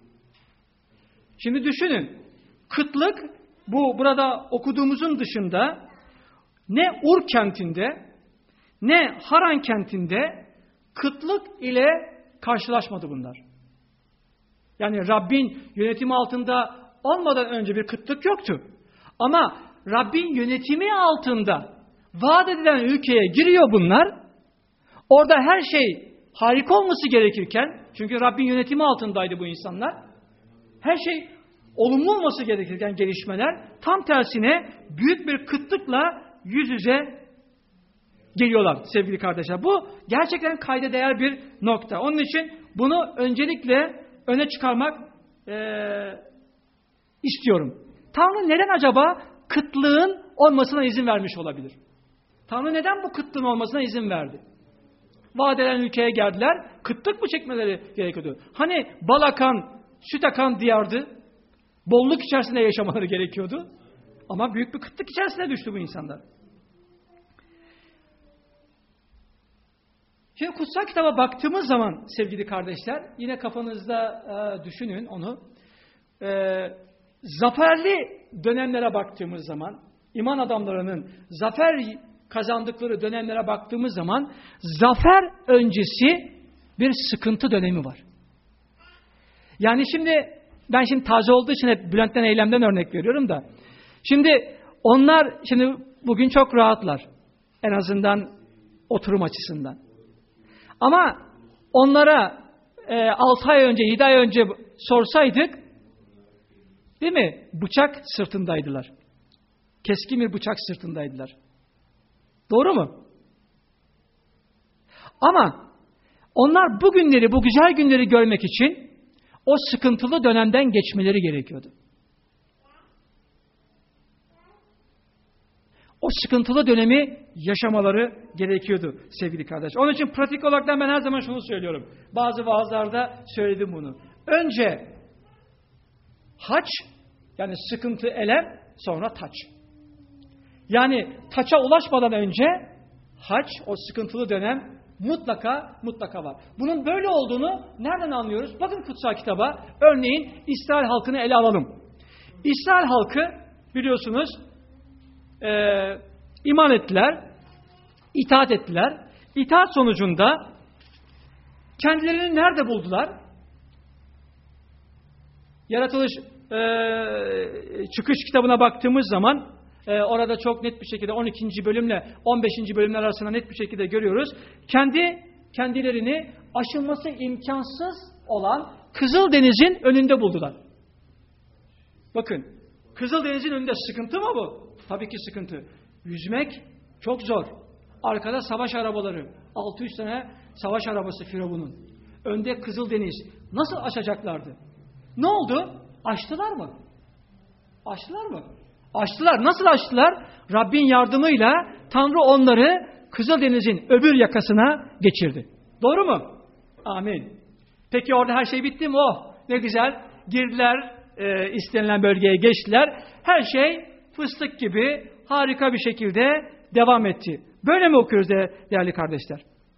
Şimdi düşünün. Kıtlık bu burada okuduğumuzun dışında ne Ur kentinde ne Haran kentinde kıtlık ile karşılaşmadı bunlar. Yani Rabbin yönetimi altında olmadan önce bir kıtlık yoktu. Ama Rabbin yönetimi altında vaat edilen ülkeye giriyor bunlar. Orada her şey harika olması gerekirken, çünkü Rabbin yönetimi altındaydı bu insanlar. Her şey olumlu olması gerekirken gelişmeler tam tersine büyük bir kıtlıkla yüz yüze geliyorlar sevgili kardeşler. Bu gerçekten kayda değer bir nokta. Onun için bunu öncelikle öne çıkarmak e, istiyorum. Tanrı neden acaba kıtlığın olmasına izin vermiş olabilir? Tanrı neden bu kıtlığın olmasına izin verdi? Vaat edilen ülkeye geldiler, kıtlık mı çekmeleri gerekiyordu? Hani bal akan, süt akan diyardı, bolluk içerisinde yaşamaları gerekiyordu. Ama büyük bir kıtlık içerisine düştü bu insanlar. Şimdi kutsal kitaba baktığımız zaman sevgili kardeşler, yine kafanızda e, düşünün onu. E, zaferli dönemlere baktığımız zaman, iman adamlarının zafer kazandıkları dönemlere baktığımız zaman, zafer öncesi bir sıkıntı dönemi var. Yani şimdi, ben şimdi taze olduğu için hep Bülent'ten Eylem'den örnek veriyorum da, şimdi onlar, şimdi bugün çok rahatlar. En azından oturum açısından. Ama onlara e, altı ay önce, yedi ay önce sorsaydık, değil mi? Bıçak sırtındaydılar. Keskin bir bıçak sırtındaydılar. Doğru mu? Ama onlar bu günleri, bu güzel günleri görmek için o sıkıntılı dönemden geçmeleri gerekiyordu. O sıkıntılı dönemi yaşamaları gerekiyordu sevgili kardeş. Onun için pratik olarak ben her zaman şunu söylüyorum. Bazı vaazlarda söyledim bunu. Önce haç, yani sıkıntı, elem, sonra taç. Yani taça ulaşmadan önce haç, o sıkıntılı dönem mutlaka mutlaka var. Bunun böyle olduğunu nereden anlıyoruz? Bakın kutsal kitaba. Örneğin İsrail halkını ele alalım. İsrail halkı biliyorsunuz Ee, iman ettiler, itaat ettiler. İtaat sonucunda kendilerini nerede buldular? Yaratılış e, çıkış kitabına baktığımız zaman e, orada çok net bir şekilde on ikinci bölümle on beşinci bölümler arasında net bir şekilde görüyoruz. Kendi kendilerini aşılması imkansız olan Kızıldeniz'in önünde buldular. Bakın, Kızıldeniz'in önünde sıkıntı mı bu? Tabii ki sıkıntı. Yüzmek çok zor. Arkada savaş arabaları. altı yüz tane savaş arabası Firavun'un. Önde Kızıldeniz. Nasıl aşacaklardı? Ne oldu? Aştılar mı? Aştılar mı? Aştılar. Nasıl aştılar? Rabbin yardımıyla Tanrı onları Kızıldeniz'in öbür yakasına geçirdi. Doğru mu? Amin. Peki orada her şey bitti mi? Oh ne güzel. Girdiler, e, istenilen bölgeye geçtiler. Her şey fıstık gibi harika bir şekilde devam etti. Böyle mi okuyoruz de, değerli kardeşler?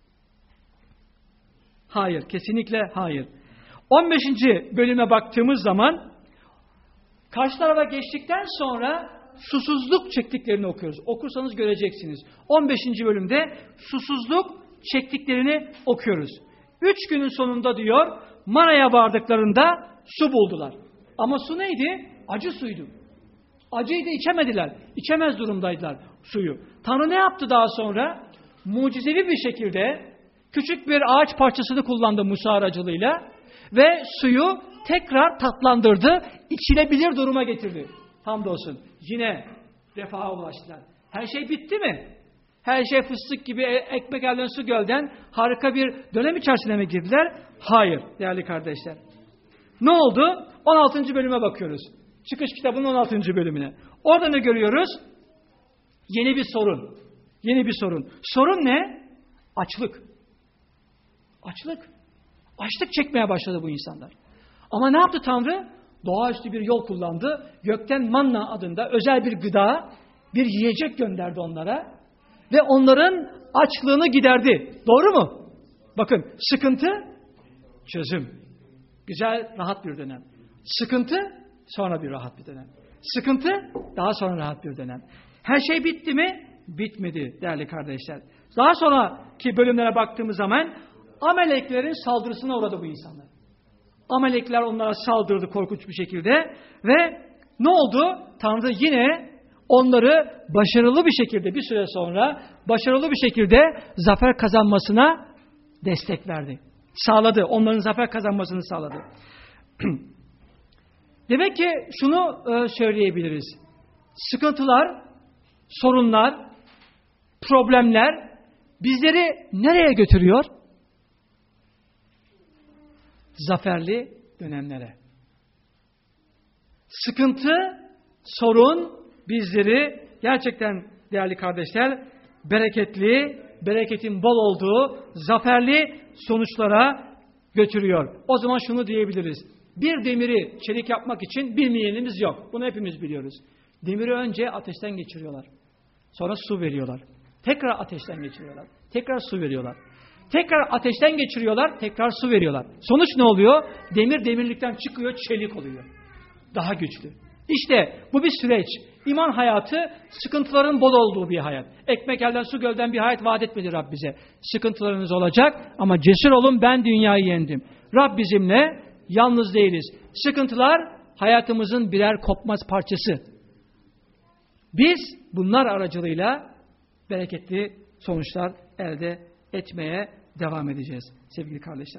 Hayır, kesinlikle hayır. on beşinci bölüme baktığımız zaman karşı tarafa geçtikten sonra susuzluk çektiklerini okuyoruz. Okursanız göreceksiniz. on beşinci bölümde susuzluk çektiklerini okuyoruz. Üç günün sonunda diyor, Mara'ya vardıklarında su buldular. Ama su neydi? Acı suydu. Acıydı, içemediler. İçemez durumdaydılar suyu. Tanrı ne yaptı daha sonra? Mucizevi bir şekilde küçük bir ağaç parçasını kullandı Musa aracılığıyla ve suyu tekrar tatlandırdı, içilebilir duruma getirdi. Hamdolsun. Yine refaha ulaştılar. Her şey bitti mi? Her şey fıstık gibi ekmek elden su gölden harika bir dönem içerisine mi girdiler? Hayır değerli kardeşler. Ne oldu? on altıncı bölüme bakıyoruz. Çıkış kitabının on altıncı bölümüne. Orada ne görüyoruz? Yeni bir sorun. Yeni bir sorun. Sorun ne? Açlık. Açlık. Açlık çekmeye başladı bu insanlar. Ama ne yaptı Tanrı? Doğaüstü bir yol kullandı. Gökten manna adında özel bir gıda, bir yiyecek gönderdi onlara. Ve onların açlığını giderdi. Doğru mu? Bakın, sıkıntı, çözüm. Güzel, rahat bir dönem. Sıkıntı, sonra bir rahat bir dönem. Sıkıntı, daha sonra rahat bir dönem. Her şey bitti mi? Bitmedi değerli kardeşler. Daha sonraki bölümlere baktığımız zaman Amaleklerin saldırısına uğradı bu insanlar. Amalekler onlara saldırdı korkunç bir şekilde ve ne oldu? Tanrı yine onları başarılı bir şekilde bir süre sonra başarılı bir şekilde zafer kazanmasına destek verdi. Sağladı. Onların zafer kazanmasını sağladı. Demek ki şunu söyleyebiliriz. Sıkıntılar, sorunlar, problemler bizleri nereye götürüyor? Zaferli dönemlere. Sıkıntı, sorun bizleri gerçekten değerli kardeşler bereketli, bereketin bol olduğu zaferli sonuçlara götürüyor. O zaman şunu diyebiliriz. Bir demiri çelik yapmak için bilmeyenimiz yok. Bunu hepimiz biliyoruz. Demiri önce ateşten geçiriyorlar. Sonra su veriyorlar. Tekrar ateşten geçiriyorlar. Tekrar su veriyorlar. Tekrar ateşten geçiriyorlar. Tekrar su veriyorlar. Sonuç ne oluyor? Demir demirlikten çıkıyor, çelik oluyor. Daha güçlü. İşte bu bir süreç. İman hayatı sıkıntıların bol olduğu bir hayat. Ekmek elden su gölden bir hayat vaat etmedi Rab bize. Sıkıntılarınız olacak ama cesur olun, ben dünyayı yendim. Rab bizimle, yalnız değiliz. Sıkıntılar hayatımızın birer kopmaz parçası. Biz bunlar aracılığıyla bereketli sonuçlar elde etmeye devam edeceğiz sevgili kardeşler.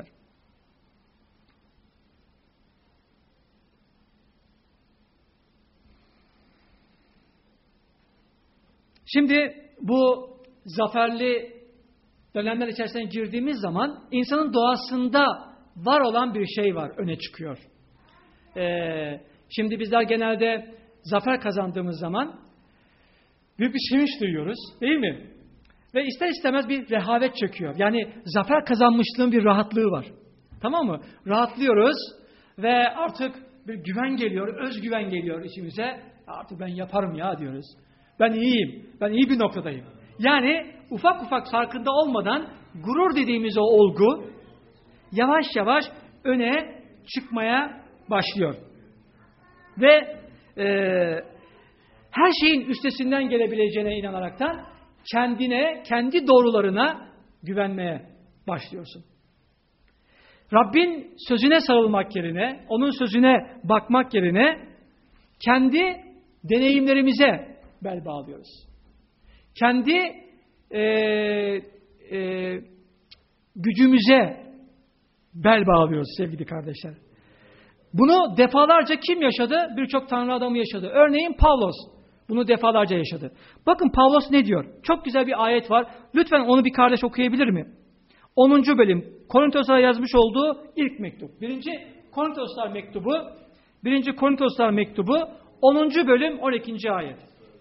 Şimdi bu zaferli dönemler içerisine girdiğimiz zaman insanın doğasında var olan bir şey var, öne çıkıyor. Ee, şimdi bizler genelde zafer kazandığımız zaman büyük bir sevinç duyuyoruz, değil mi? Ve ister istemez bir rehavet çöküyor. Yani zafer kazanmışlığın bir rahatlığı var. Tamam mı? Rahatlıyoruz ve artık bir güven geliyor, özgüven geliyor içimize. Artık ben yaparım ya diyoruz. Ben iyiyim, ben iyi bir noktadayım. Yani ufak ufak farkında olmadan gurur dediğimiz o olgu yavaş yavaş öne çıkmaya başlıyor. Ve e, her şeyin üstesinden gelebileceğine inanaraktan kendine, kendi doğrularına güvenmeye başlıyorsun. Rabbin sözüne sarılmak yerine, onun sözüne bakmak yerine kendi deneyimlerimize bel bağlıyoruz. Kendi e, e, gücümüze bel bağlıyoruz sevgili kardeşler. Bunu defalarca kim yaşadı? Birçok Tanrı adamı yaşadı. Örneğin Pavlos bunu defalarca yaşadı. Bakın Pavlos ne diyor? Çok güzel bir ayet var. Lütfen onu bir kardeş okuyabilir mi? onuncu bölüm. Korintoslara yazmış olduğu ilk mektup. Birinci Korintoslar mektubu. Birinci Korintoslar mektubu. onuncu bölüm on ikinci ayet.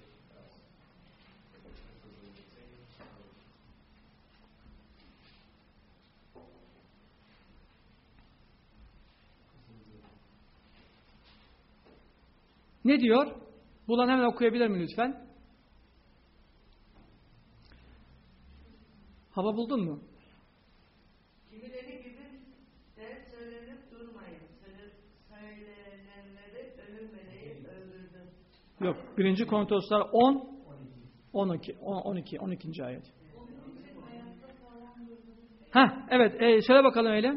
Ne diyor? Bulan hemen okuyabilir mi lütfen? Hava buldun mu?
Kimileri gibi de söylenip durmayın. Söylenenleri ölüm meleği öldürdü.
Yok. Birinci Korintoslar on, on iki, on iki, on ikinci ayet. Ha, evet. E, söyle bakalım öyle.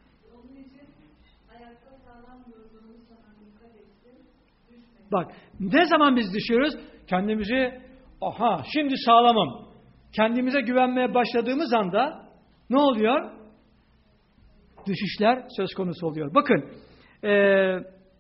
Bak, ne zaman biz düşüyoruz? Kendimizi, aha şimdi sağlamım. Kendimize güvenmeye başladığımız anda ne oluyor? Düşüşler söz konusu oluyor. Bakın, ee,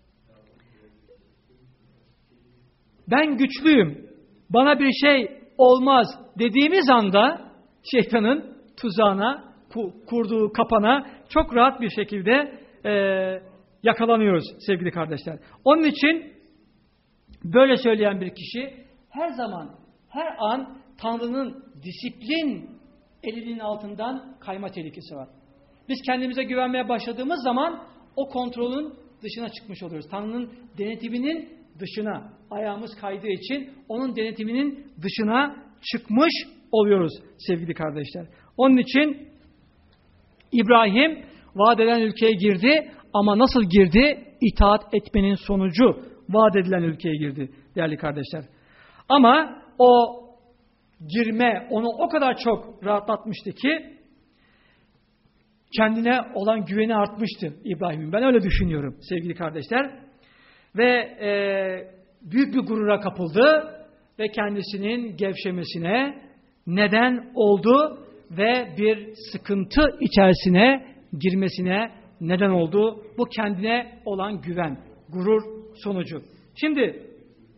ben güçlüyüm, bana bir şey olmaz dediğimiz anda şeytanın tuzağına, kurduğu kapana çok rahat bir şekilde ee, yakalanıyoruz sevgili kardeşler. Onun için böyle söyleyen bir kişi her zaman, her an Tanrı'nın disiplin elinin altından kayma tehlikesi var. Biz kendimize güvenmeye başladığımız zaman o kontrolün dışına çıkmış oluyoruz. Tanrı'nın denetiminin dışına, ayağımız kaydığı için onun denetiminin dışına çıkmış oluyoruz sevgili kardeşler. Onun için İbrahim vaat edilen ülkeye girdi ama nasıl girdi? İtaat etmenin sonucu vaat edilen ülkeye girdi değerli kardeşler. Ama o girme onu o kadar çok rahatlatmıştı ki kendine olan güveni artmıştı İbrahim'in. Ben öyle düşünüyorum sevgili kardeşler. Ve e, büyük bir gurura kapıldı ve kendisinin gevşemesine neden oldu ve bir sıkıntı içerisine girmesine neden oldu. Bu kendine olan güven, gurur sonucu. Şimdi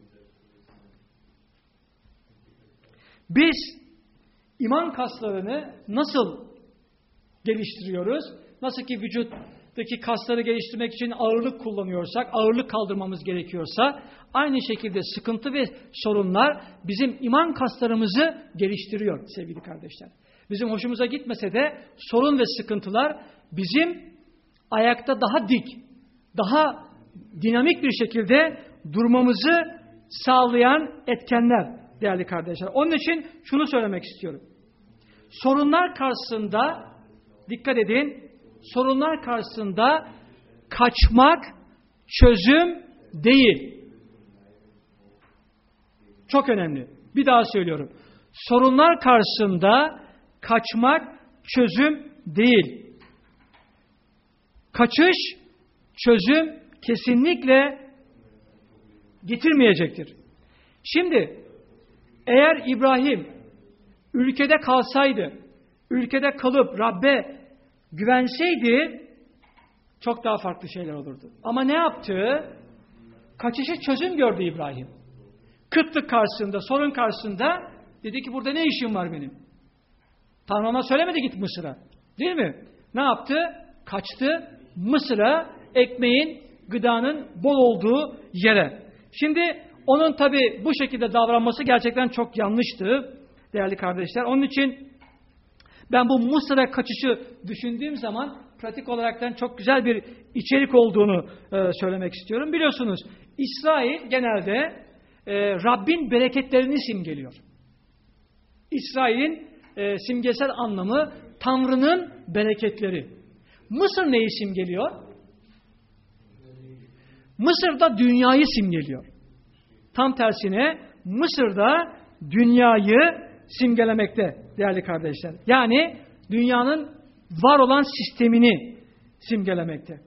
biz iman kaslarını nasıl geliştiriyoruz? Nasıl ki vücuttaki kasları geliştirmek için ağırlık kullanıyorsak, ağırlık kaldırmamız gerekiyorsa, aynı şekilde sıkıntı ve sorunlar bizim iman kaslarımızı geliştiriyor sevgili kardeşler. Bizim hoşumuza gitmese de sorun ve sıkıntılar bizim ayakta daha dik, daha dinamik bir şekilde durmamızı sağlayan etkenler değerli kardeşler. Onun için şunu söylemek istiyorum. Sorunlar karşısında dikkat edin, sorunlar karşısında kaçmak çözüm değil. Çok önemli. Bir daha söylüyorum. Sorunlar karşısında kaçmak çözüm değil. Kaçış çözüm kesinlikle getirmeyecektir. Şimdi eğer İbrahim ülkede kalsaydı, ülkede kalıp Rabbe güvenseydi çok daha farklı şeyler olurdu. Ama ne yaptı? Kaçışı çözüm gördü İbrahim. Kıtlık karşısında, sorun karşısında dedi ki burada ne işim var benim? Tanrı ona söylemedi git Mısır'a. Değil mi? Ne yaptı? Kaçtı Mısır'a, ekmeğin, gıdanın bol olduğu yere. Şimdi onun tabi bu şekilde davranması gerçekten çok yanlıştı değerli kardeşler. Onun için ben bu Mısır'a kaçışı düşündüğüm zaman pratik olaraktan çok güzel bir içerik olduğunu e, söylemek istiyorum. Biliyorsunuz İsrail genelde e, Rabbin bereketlerini simgeliyor. İsrail'in e, simgesel anlamı Tanrı'nın bereketleri. Mısır neyi simgeliyor? Mısır'da dünyayı simgeliyor. Tam tersine Mısır'da dünyayı simgelemekte değerli kardeşler. Yani dünyanın var olan sistemini simgelemekte.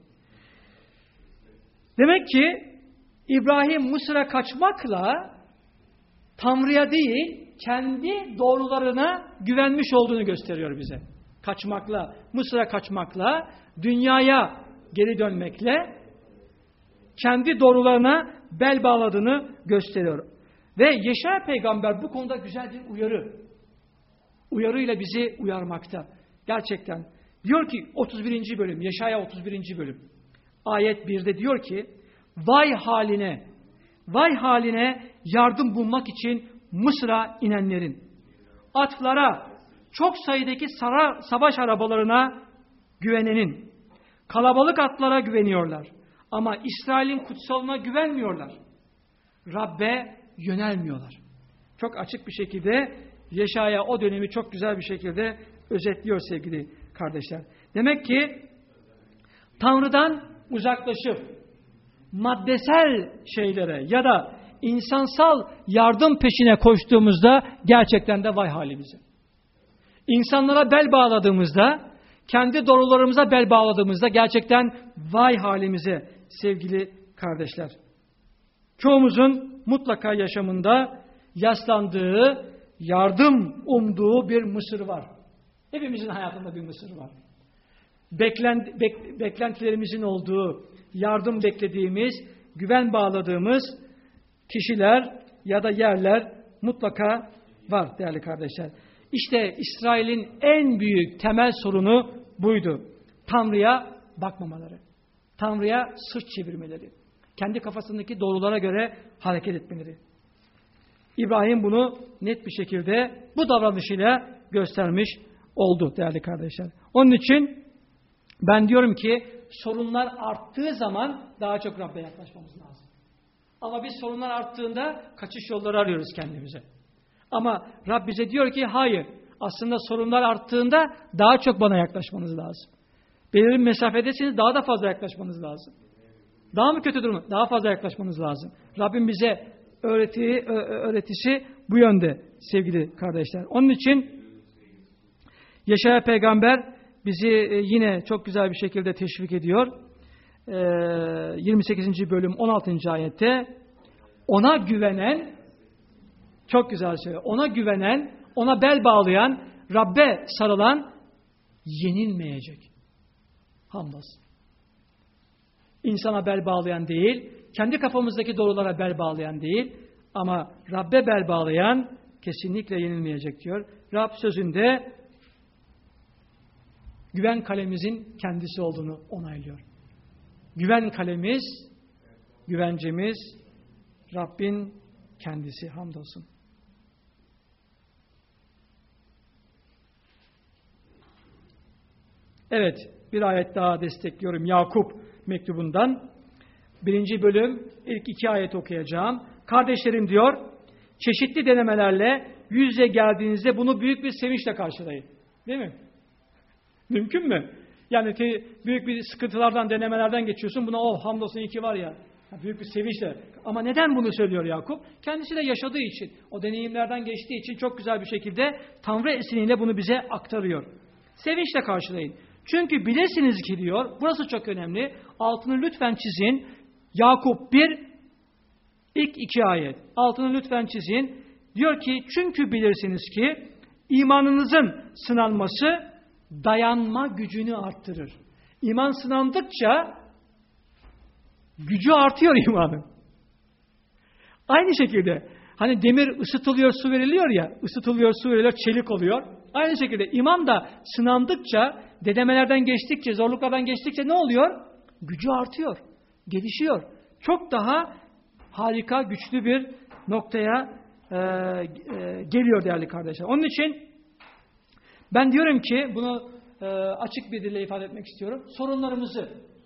Demek ki İbrahim Mısır'a kaçmakla Tanrı'ya değil kendi doğrularına güvenmiş olduğunu gösteriyor bize. Kaçmakla, Mısır'a kaçmakla, dünyaya geri dönmekle kendi doğrularına bel bağladığını gösteriyor. Ve Yeşaya peygamber bu konuda güzel bir uyarı. Uyarıyla bizi uyarmakta. Gerçekten. Diyor ki otuz birinci bölüm, Yeşaya otuz birinci bölüm. Ayet birde diyor ki, vay haline, vay haline yardım bulmak için Mısır'a inenlerin, atlara, çok sayıdaki sara, savaş arabalarına güvenenin, kalabalık atlara güveniyorlar. Ama İsrail'in kutsalına güvenmiyorlar. Rabbe yönelmiyorlar. Çok açık bir şekilde Yeşaya o dönemi çok güzel bir şekilde özetliyor sevgili kardeşler. Demek ki Tanrı'dan uzaklaşıp maddesel şeylere ya da insansal yardım peşine koştuğumuzda gerçekten de vay halimize. İnsanlara bel bağladığımızda, kendi doğrularımıza bel bağladığımızda gerçekten vay halimize sevgili kardeşler. Çoğumuzun mutlaka yaşamında yaslandığı, yardım umduğu bir Mısır var. Hepimizin hayatında bir Mısır var. Beklent, bek, beklentilerimizin olduğu, yardım beklediğimiz, güven bağladığımız kişiler ya da yerler mutlaka var değerli kardeşler. İşte İsrail'in en büyük temel sorunu buydu. Tanrı'ya bakmamaları. Tanrı'ya sırt çevirmeleri. Kendi kafasındaki doğrulara göre hareket etmeleri. İbrahim bunu net bir şekilde bu davranışıyla göstermiş oldu değerli kardeşler. Onun için Ben diyorum ki sorunlar arttığı zaman daha çok Rabbe yaklaşmamız lazım. Ama biz sorunlar arttığında kaçış yolları arıyoruz kendimize. Ama Rab bize diyor ki hayır. Aslında sorunlar arttığında daha çok bana yaklaşmanız lazım. Belirli bir mesafedesiniz, daha da fazla yaklaşmanız lazım. Daha mı kötü durum? Daha fazla yaklaşmanız lazım. Rabbim bize öğreti, öğretisi bu yönde sevgili kardeşler. Onun için Yeşaya peygamber bizi yine çok güzel bir şekilde teşvik ediyor. yirmi sekizinci bölüm on altıncı ayette ona güvenen, çok güzel söylüyor, ona güvenen, ona bel bağlayan, Rabbe sarılan yenilmeyecek. Hamdolsun. İnsana bel bağlayan değil, kendi kafamızdaki doğrulara bel bağlayan değil, ama Rabbe bel bağlayan kesinlikle yenilmeyecek diyor. Rab sözünde güven kalemimizin kendisi olduğunu onaylıyor. Güven kalemiz, güvencemiz Rabbin kendisi, hamdolsun. Evet, bir ayet daha destekliyorum Yakup mektubundan. Birinci bölüm, ilk iki ayet okuyacağım. Kardeşlerim diyor, çeşitli denemelerle yüz yüze geldiğinizde bunu büyük bir sevinçle karşılayın. Değil mi? Mümkün mü? Yani ki büyük bir sıkıntılardan, denemelerden geçiyorsun. Buna oh hamdolsun iyi ki var ya. Büyük bir sevinçle. Ama neden bunu söylüyor Yakup? Kendisi de yaşadığı için, o deneyimlerden geçtiği için çok güzel bir şekilde Tanrı esiniyle bunu bize aktarıyor. Sevinçle karşılayın. Çünkü bilirsiniz ki diyor, burası çok önemli. Altını lütfen çizin. Yakup bir, ilk iki ayet. Altını lütfen çizin. Diyor ki, çünkü bilirsiniz ki imanınızın sınanması dayanma gücünü arttırır. İman sınandıkça gücü artıyor imanın. Aynı şekilde hani demir ısıtılıyor, su veriliyor ya, ısıtılıyor, su veriliyor, çelik oluyor. Aynı şekilde iman da sınandıkça, denemelerden geçtikçe, zorluklardan geçtikçe ne oluyor? Gücü artıyor, gelişiyor. Çok daha harika, güçlü bir noktaya e, e, geliyor değerli kardeşler. Onun için ben diyorum ki, bunu e, açık bir dille ifade etmek istiyorum. Sorunlarımızı,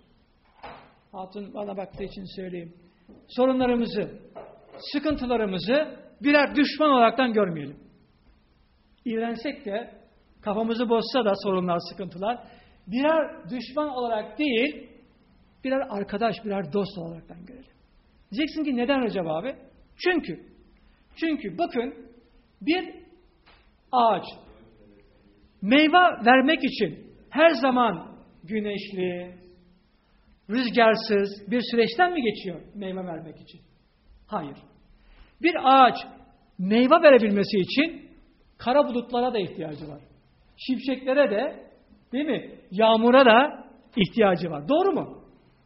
Hatun bana baktığı için söyleyeyim. Sorunlarımızı, sıkıntılarımızı birer düşman olaraktan görmeyelim. İğrensek de, kafamızı bozsa da sorunlar, sıkıntılar, birer düşman olarak değil, birer arkadaş, birer dost olaraktan görelim. Diyeceksin ki neden Recep abi? Çünkü, çünkü bakın bir ağaç meyve vermek için her zaman güneşli, rüzgarsız bir süreçten mi geçiyor meyve vermek için? Hayır. Bir ağaç meyve verebilmesi için kara bulutlara da ihtiyacı var. Şimşeklere de, değil mi? Yağmura da ihtiyacı var. Doğru mu?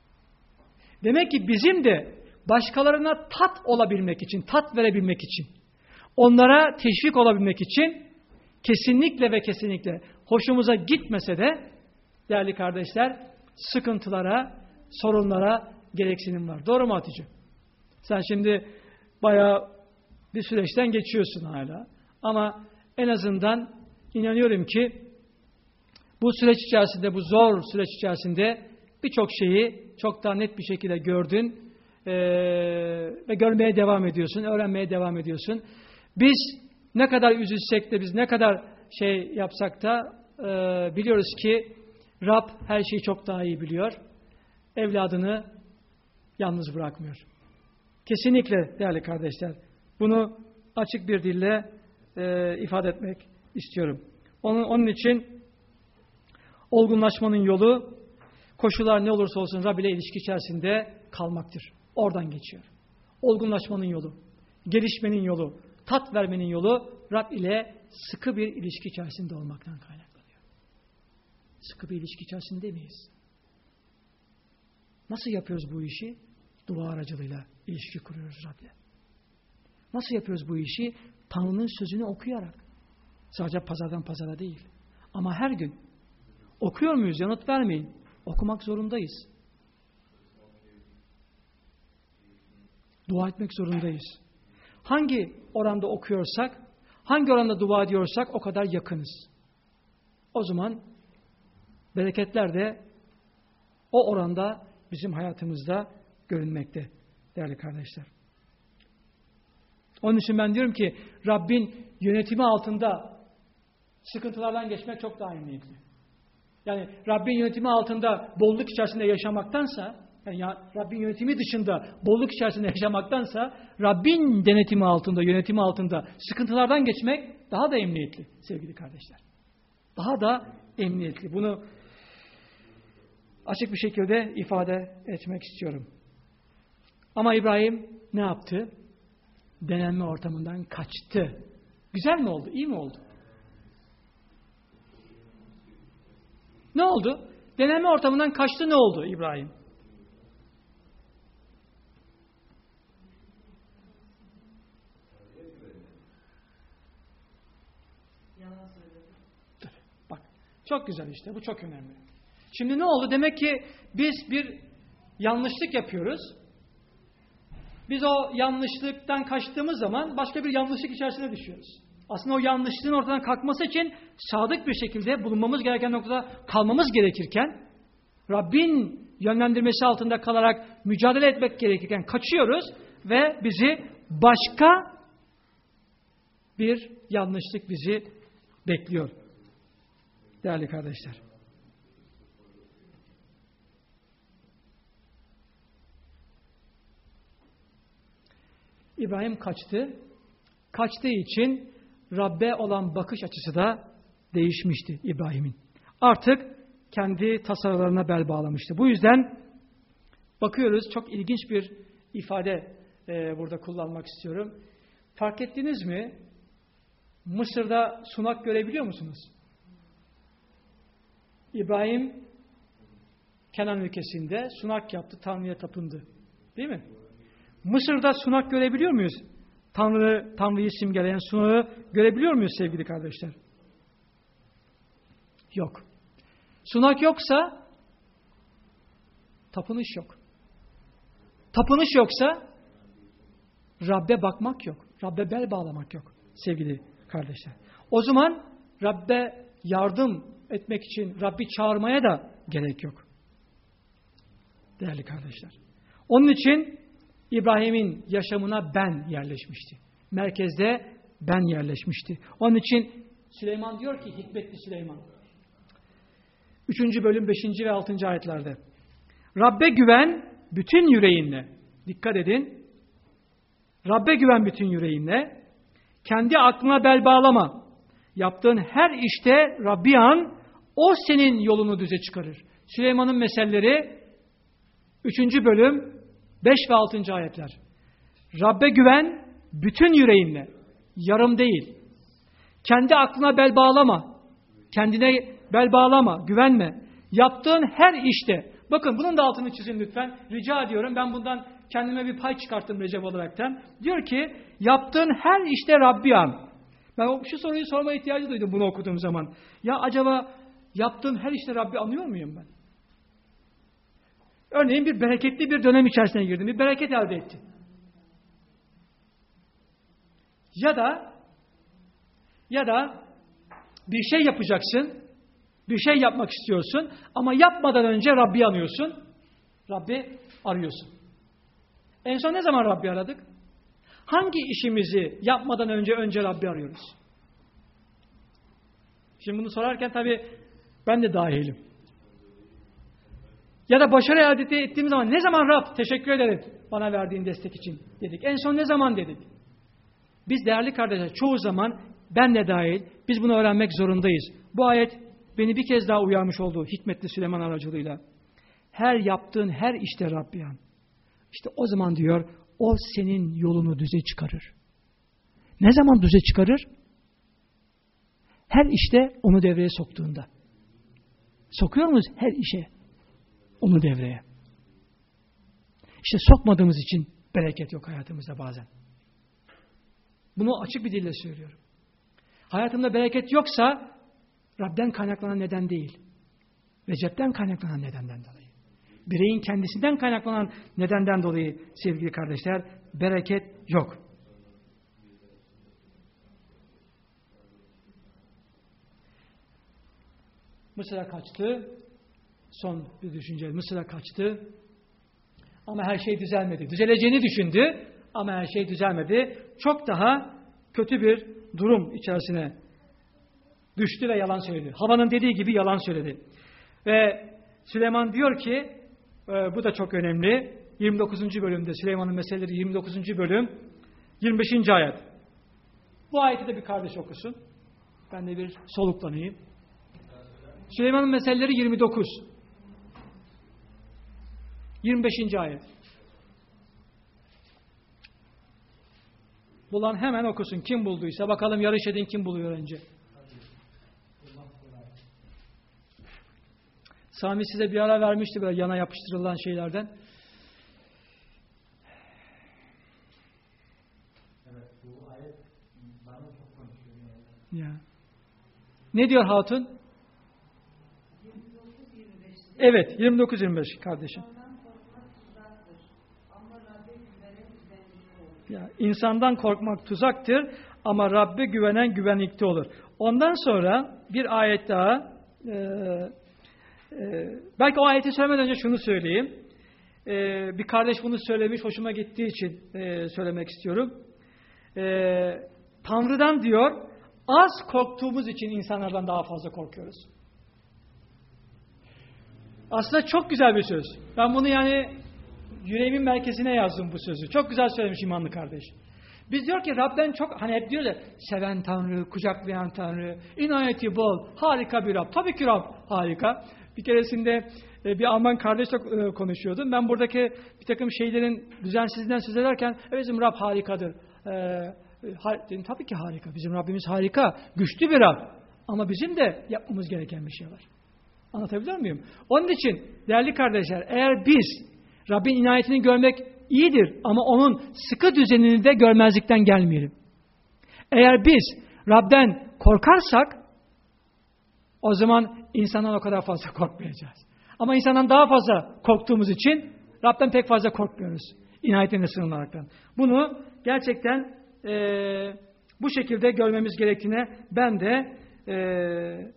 Demek ki bizim de başkalarına tat olabilmek için, tat verebilmek için, onlara teşvik olabilmek için kesinlikle ve kesinlikle hoşumuza gitmese de değerli kardeşler sıkıntılara, sorunlara gereksinim var. Doğru mu Hatice? Sen şimdi bayağı bir süreçten geçiyorsun hala. Ama en azından inanıyorum ki bu süreç içerisinde, bu zor süreç içerisinde birçok şeyi çok daha net bir şekilde gördün ee, ve görmeye devam ediyorsun, öğrenmeye devam ediyorsun. Biz ne kadar üzülsek de, biz ne kadar şey yapsak da e, biliyoruz ki Rab her şeyi çok daha iyi biliyor. Evladını yalnız bırakmıyor. Kesinlikle değerli kardeşler. Bunu açık bir dille e, ifade etmek istiyorum. Onun, onun için olgunlaşmanın yolu, koşullar ne olursa olsun Rab ile ilişki içerisinde kalmaktır. Oradan geçiyor. Olgunlaşmanın yolu, gelişmenin yolu, tat vermenin yolu Rab ile sıkı bir ilişki içerisinde olmaktan kaynaklanıyor. Sıkı bir ilişki içerisinde miyiz? Nasıl yapıyoruz bu işi? Dua aracılığıyla ilişki kuruyoruz Rab'le. Nasıl yapıyoruz bu işi? Tanrı'nın sözünü okuyarak. Sadece pazardan pazara değil. Ama her gün. Okuyor muyuz? Yanıt vermeyin. Okumak zorundayız. Dua etmek zorundayız. Hangi oranda okuyorsak, hangi oranda dua ediyorsak o kadar yakınız. O zaman bereketler de o oranda bizim hayatımızda görünmekte değerli kardeşler. Onun için ben diyorum ki Rabbin yönetimi altında sıkıntılardan geçmek çok daha emniyetli. Yani Rabbin yönetimi altında bolluk içerisinde yaşamaktansa, yani ya Rabbin yönetimi dışında bolluk içerisinde yaşamaktansa Rabbin denetimi altında, yönetimi altında sıkıntılardan geçmek daha da emniyetli sevgili kardeşler. Daha da emniyetli. Bunu açık bir şekilde ifade etmek istiyorum. Ama İbrahim ne yaptı? Denenme ortamından kaçtı. Güzel mi oldu? İyi mi oldu? Ne oldu? Denenme ortamından kaçtı, ne oldu İbrahim?
Yalan söyledi.
Bak, çok güzel işte. Bu çok önemli. Şimdi ne oldu? Demek ki biz bir yanlışlık yapıyoruz. Biz o yanlışlıktan kaçtığımız zaman başka bir yanlışlık içerisine düşüyoruz. Aslında o yanlışlığın ortadan kalkması için sadık bir şekilde bulunmamız gereken noktada kalmamız gerekirken, Rabbin yönlendirmesi altında kalarak mücadele etmek gerekirken kaçıyoruz ve bizi başka bir yanlışlık bizi bekliyor. Değerli kardeşler. İbrahim kaçtı. Kaçtığı için Rabbe olan bakış açısı da değişmişti İbrahim'in. Artık kendi tasarılarına bel bağlamıştı. Bu yüzden bakıyoruz, çok ilginç bir ifade e, burada kullanmak istiyorum. Fark ettiniz mi? Mısır'da sunak görebiliyor musunuz? İbrahim Kenan ülkesinde sunak yaptı, Tanrı'ya tapındı. Değil mi? Mısır'da sunak görebiliyor muyuz? Tanrı, Tanrı'yı simgeleyen sunağı görebiliyor muyuz sevgili kardeşler? Yok. Sunak yoksa tapınış yok. Tapınış yoksa Rabbe bakmak yok. Rabbe bel bağlamak yok sevgili kardeşler. O zaman Rabbe yardım etmek için Rabbi çağırmaya da gerek yok. Değerli kardeşler. Onun için İbrahim'in yaşamına ben yerleşmişti. Merkezde ben yerleşmişti. Onun için Süleyman diyor ki, hikmetli Süleyman. Üçüncü bölüm beşinci ve altıncı ayetlerde. Rabbe güven bütün yüreğinle. Dikkat edin. Rabbe güven bütün yüreğinle. Kendi aklına bel bağlama. Yaptığın her işte Rabbi an, o senin yolunu düze çıkarır. Süleyman'ın meselleri üçüncü bölüm beş ve altıncı ayetler. Rabbe güven bütün yüreğinle. Yarım değil. Kendi aklına bel bağlama. Kendine bel bağlama. Güvenme. Yaptığın her işte. Bakın bunun da altını çizin lütfen. Rica ediyorum. Ben bundan kendime bir pay çıkarttım Recep olaraktan. Diyor ki yaptığın her işte Rabbi an. Ben şu soruyu sorma ihtiyacı duydum bunu okuduğum zaman. Ya acaba yaptığım her işte Rabbi anıyor muyum ben? Örneğin bir bereketli bir dönem içerisine girdim. Bir bereket elde ettim. Ya da ya da bir şey yapacaksın. Bir şey yapmak istiyorsun. Ama yapmadan önce Rabbi anıyorsun. Rabbi arıyorsun. En son ne zaman Rabbi aradık? Hangi işimizi yapmadan önce önce Rabbi arıyoruz? Şimdi bunu sorarken tabii ben de dahilim. Ya da başarı elde ettiğimiz zaman ne zaman Rab teşekkür ederim bana verdiğin destek için dedik. En son ne zaman dedik? Biz değerli kardeşler çoğu zaman ben de dahil biz bunu öğrenmek zorundayız. Bu ayet beni bir kez daha uyarmış oldu hikmetli Süleyman aracılığıyla. Her yaptığın her işte Rabbiyan. İşte o zaman diyor o senin yolunu düze çıkarır. Ne zaman düze çıkarır? Her işte onu devreye soktuğunda. Sokuyor muyuz her işe? Onu devreye. İşte sokmadığımız için bereket yok hayatımızda bazen. Bunu açık bir dille söylüyorum. Hayatımda bereket yoksa Rab'den kaynaklanan neden değil. Recep'ten kaynaklanan nedenden dolayı. Bireyin kendisinden kaynaklanan nedenden dolayı sevgili kardeşler bereket yok. Mısır'a kaçtı. son bir düşünce. Mısır'a kaçtı. Ama her şey düzelmedi. Düzeleceğini düşündü ama her şey düzelmedi. Çok daha kötü bir durum içerisine düştü ve yalan söyledi. Havanın dediği gibi yalan söyledi. Ve Süleyman diyor ki, bu da çok önemli. yirmi dokuzuncu bölümde Süleyman'ın meseleleri yirmi dokuzuncu bölüm yirmi beşinci ayet. Bu ayeti de bir kardeş okusun. Ben de bir soluklanayım. Süleyman'ın meseleleri yirmi dokuz. yirmi beşinci ayet. Bulan hemen okusun. Kim bulduysa bakalım yarış edin kim buluyor önce. Sami size bir ara vermişti böyle yana yapıştırılan şeylerden.
Evet, bu ayet bana çok konuşuyor.
Ya. Ne diyor Hatun? Evet, yirmi dokuz yirmi beş kardeşim. Ya, insandan korkmak tuzaktır ama Rabbe güvenen güvenlikte olur. Ondan sonra bir ayet daha, e, e, belki o ayeti söylemeden önce şunu söyleyeyim. E, bir kardeş bunu söylemiş, hoşuma gittiği için e, söylemek istiyorum. E, Tanrı'dan diyor, az korktuğumuz için insanlardan daha fazla korkuyoruz. Aslında çok güzel bir söz. Ben bunu yani yüreğimin merkezine yazdım bu sözü. Çok güzel söylemiş imanlı kardeş. Biz diyor ki Rab'den çok, hani hep diyor ya, seven Tanrı, kucaklayan Tanrı, inayeti bol, harika bir Rab. Tabii ki Rab harika. Bir keresinde bir Alman kardeşle konuşuyordum. Ben buradaki bir takım şeylerin düzensizliğinden söz ederken, evet bizim Rab harikadır. Ee, har dedim, tabii ki harika. Bizim Rabbimiz harika, güçlü bir Rab. Ama bizim de yapmamız gereken bir şey var. Anlatabiliyor muyum? Onun için değerli kardeşler, eğer biz Rabbin inayetini görmek iyidir ama onun sıkı düzenini de görmezlikten gelmeyelim. Eğer biz Rab'den korkarsak o zaman insandan o kadar fazla korkmayacağız. Ama insandan daha fazla korktuğumuz için Rab'den pek fazla korkmuyoruz. İnayetine sığınaraktan. Bunu gerçekten e, bu şekilde görmemiz gerektiğine ben de e,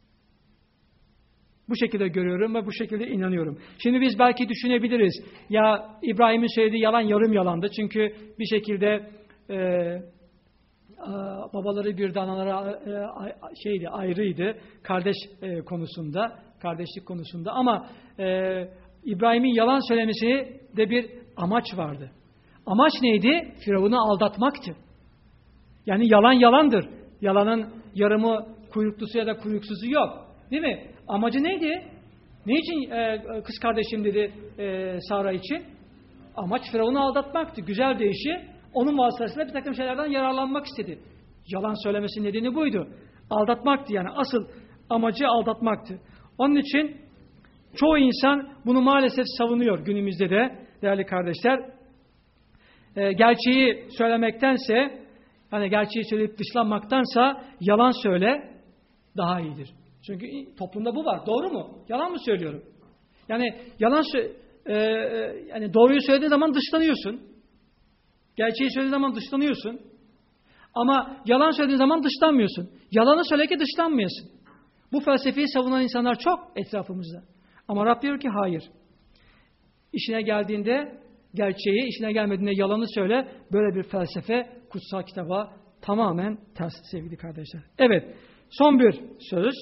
bu şekilde görüyorum ve bu şekilde inanıyorum. Şimdi biz belki düşünebiliriz. Ya İbrahim'in söylediği yalan yarım yalandı. Çünkü bir şekilde e, babaları bir de anaları e, şeydi, ayrıydı. Kardeş e, konusunda, kardeşlik konusunda. Ama e, İbrahim'in yalan söylemesi de bir amaç vardı. Amaç neydi? Firavun'u aldatmaktı. Yani yalan yalandır. Yalanın yarımı kuyruklusu ya da kuyruksuzu yok. Değil mi? Amacı neydi? Ne için e, kız kardeşim dedi e, Sara için? Amaç Firavun'u aldatmaktı. Güzel değişi. Onun vasıtasıyla bir takım şeylerden yararlanmak istedi. Yalan söylemesinin nedeni buydu. Aldatmaktı yani. Asıl amacı aldatmaktı. Onun için çoğu insan bunu maalesef savunuyor günümüzde de değerli kardeşler. E, gerçeği söylemektense, hani gerçeği söyleyip dışlanmaktansa yalan söyle daha iyidir. Çünkü toplumda bu var. Doğru mu? Yalan mı söylüyorum? Yani yalan e, yani doğruyu söylediğin zaman dışlanıyorsun. Gerçeği söylediğin zaman dışlanıyorsun. Ama yalan söylediğin zaman dışlanmıyorsun. Yalanı söyle ki dışlanmayasın. Bu felsefeyi savunan insanlar çok etrafımızda. Ama Rab diyor ki hayır. İşine geldiğinde gerçeği, işine gelmediğinde yalanı söyle. Böyle bir felsefe kutsal kitaba tamamen ters sevgili kardeşler. Evet. Son bir söz.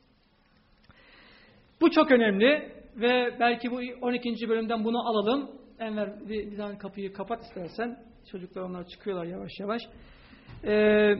Bu çok önemli ve belki bu on ikinci bölümden bunu alalım. Enver bir, bir tane kapıyı kapat istersen. Çocuklar onlar çıkıyorlar yavaş yavaş. Ee,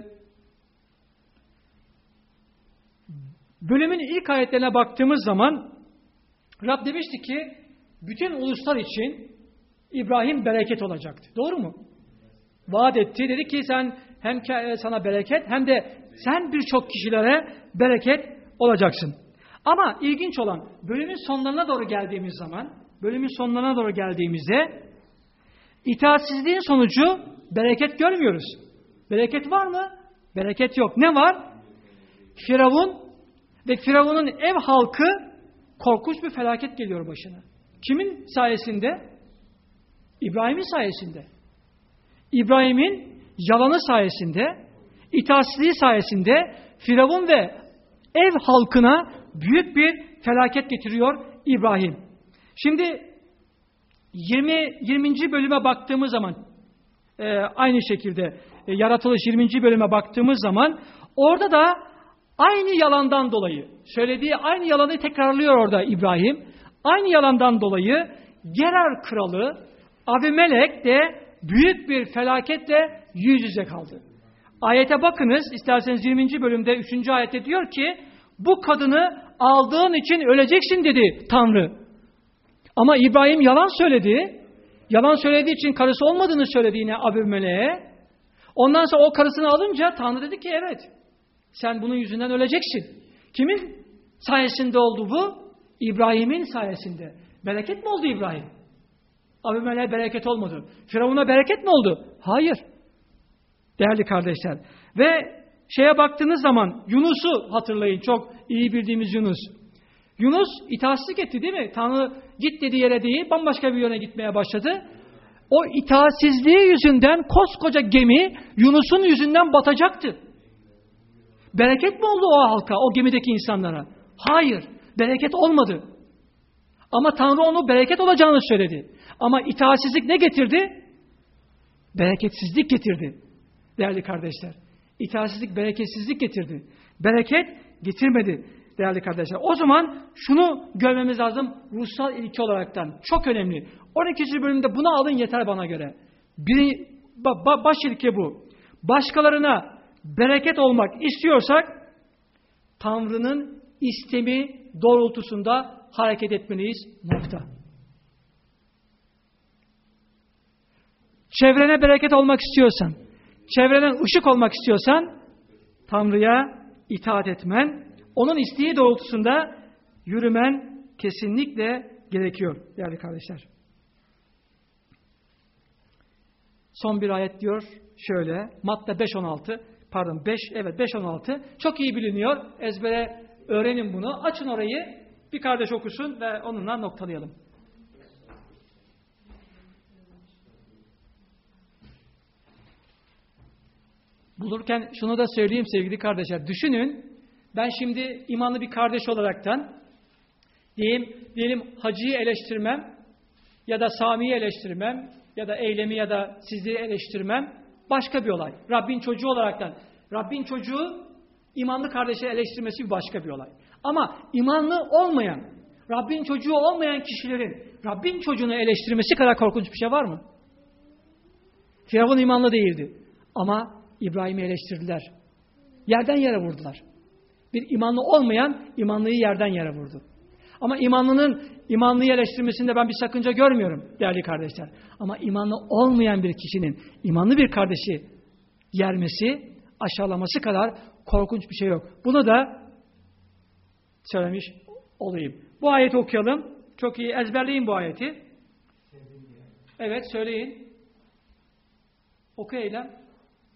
bölümün ilk ayetlerine baktığımız zaman Rab demişti ki bütün uluslar için İbrahim bereket olacaktı. Doğru mu? Vaat etti. Dedi ki sen hem sana bereket hem de sen birçok kişilere bereket olacaksın. Ama ilginç olan bölümün sonlarına doğru geldiğimiz zaman, bölümün sonlarına doğru geldiğimizde itaatsizliğin sonucu bereket görmüyoruz. Bereket var mı? Bereket yok. Ne var? Firavun ve Firavun'un ev halkı korkunç bir felaket geliyor başına. Kimin sayesinde? İbrahim'in sayesinde. İbrahim'in yalanı sayesinde, itaatsizliği sayesinde Firavun ve ev halkına büyük bir felaket getiriyor. İbrahim. Şimdi yirmi yirminci bölüme baktığımız zaman e, aynı şekilde e, Yaratılış yirminci bölüme baktığımız zaman orada da aynı yalandan dolayı söylediği aynı yalanı tekrarlıyor orada İbrahim. Aynı yalandan dolayı Gerar kralı Abimelek de büyük bir felaketle yüz yüze kaldı. Ayete bakınız isterseniz yirminci bölümde üçüncü ayette diyor ki bu kadını aldığın için öleceksin dedi Tanrı. Ama İbrahim yalan söyledi. Yalan söylediği için karısı olmadığını söyledi yine Abimelek'e. Ondan sonra o karısını alınca Tanrı dedi ki evet sen bunun yüzünden öleceksin. Kimin sayesinde oldu bu? İbrahim'in sayesinde. Bereket mi oldu İbrahim? Abimelek'e bereket olmadı. Firavun'a bereket mi oldu? Hayır. Değerli kardeşler. Ve şeye baktığınız zaman Yunus'u hatırlayın. Çok iyi bildiğimiz Yunus. Yunus itaatsizlik etti değil mi? Tanrı git dediği yere değil bambaşka bir yöne gitmeye başladı. O itaatsizliği yüzünden koskoca gemi Yunus'un yüzünden batacaktı. Bereket mi oldu o halka, o gemideki insanlara? Hayır. Bereket olmadı. Ama Tanrı onu bereket olacağını söyledi. Ama itaatsizlik ne getirdi? Bereketsizlik getirdi. Değerli kardeşler. İtaatsizlik bereketsizlik getirdi. Bereket getirmedi değerli kardeşler. O zaman şunu görmemiz lazım ruhsal ilke olaraktan. Çok önemli. on ikinci bölümde bunu alın yeter bana göre. Bir, ba, baş ilke bu. Başkalarına bereket olmak istiyorsak Tanrı'nın istemi doğrultusunda hareket etmeliyiz. Nokta. Çevrene bereket olmak istiyorsan, çevrenen ışık olmak istiyorsan Tanrı'ya itaat etmen, onun isteği doğrultusunda yürümen kesinlikle gerekiyor değerli kardeşler. Son bir ayet diyor şöyle, Matta beş on altı, pardon beş, evet beş on altı çok iyi biliniyor. Ezbere öğrenin bunu. Açın orayı, bir kardeş okusun ve onunla noktalayalım. Bulurken şunu da söyleyeyim sevgili kardeşler. Düşünün, ben şimdi imanlı bir kardeş olaraktan diyeyim, diyelim hacıyı eleştirmem ya da Sami'yi eleştirmem ya da eylemi ya da sizleri eleştirmem başka bir olay. Rabbin çocuğu olaraktan. Rabbin çocuğu imanlı kardeşleri eleştirmesi bir başka bir olay. Ama imanlı olmayan, Rabbin çocuğu olmayan kişilerin Rabbin çocuğunu eleştirmesi kadar korkunç bir şey var mı? Firavun imanlı değildi. Ama İbrahim'i eleştirdiler. Yerden yere vurdular. Bir imanlı olmayan imanlıyı yerden yere vurdu. Ama imanlının imanlıyı eleştirmesinde ben bir sakınca görmüyorum değerli kardeşler. Ama imanlı olmayan bir kişinin imanlı bir kardeşi yermesi, aşağılaması kadar korkunç bir şey yok. Bunu da söylemiş olayım. Bu ayeti okuyalım. Çok iyi ezberleyin bu ayeti. Evet söyleyin. Oku Eylem.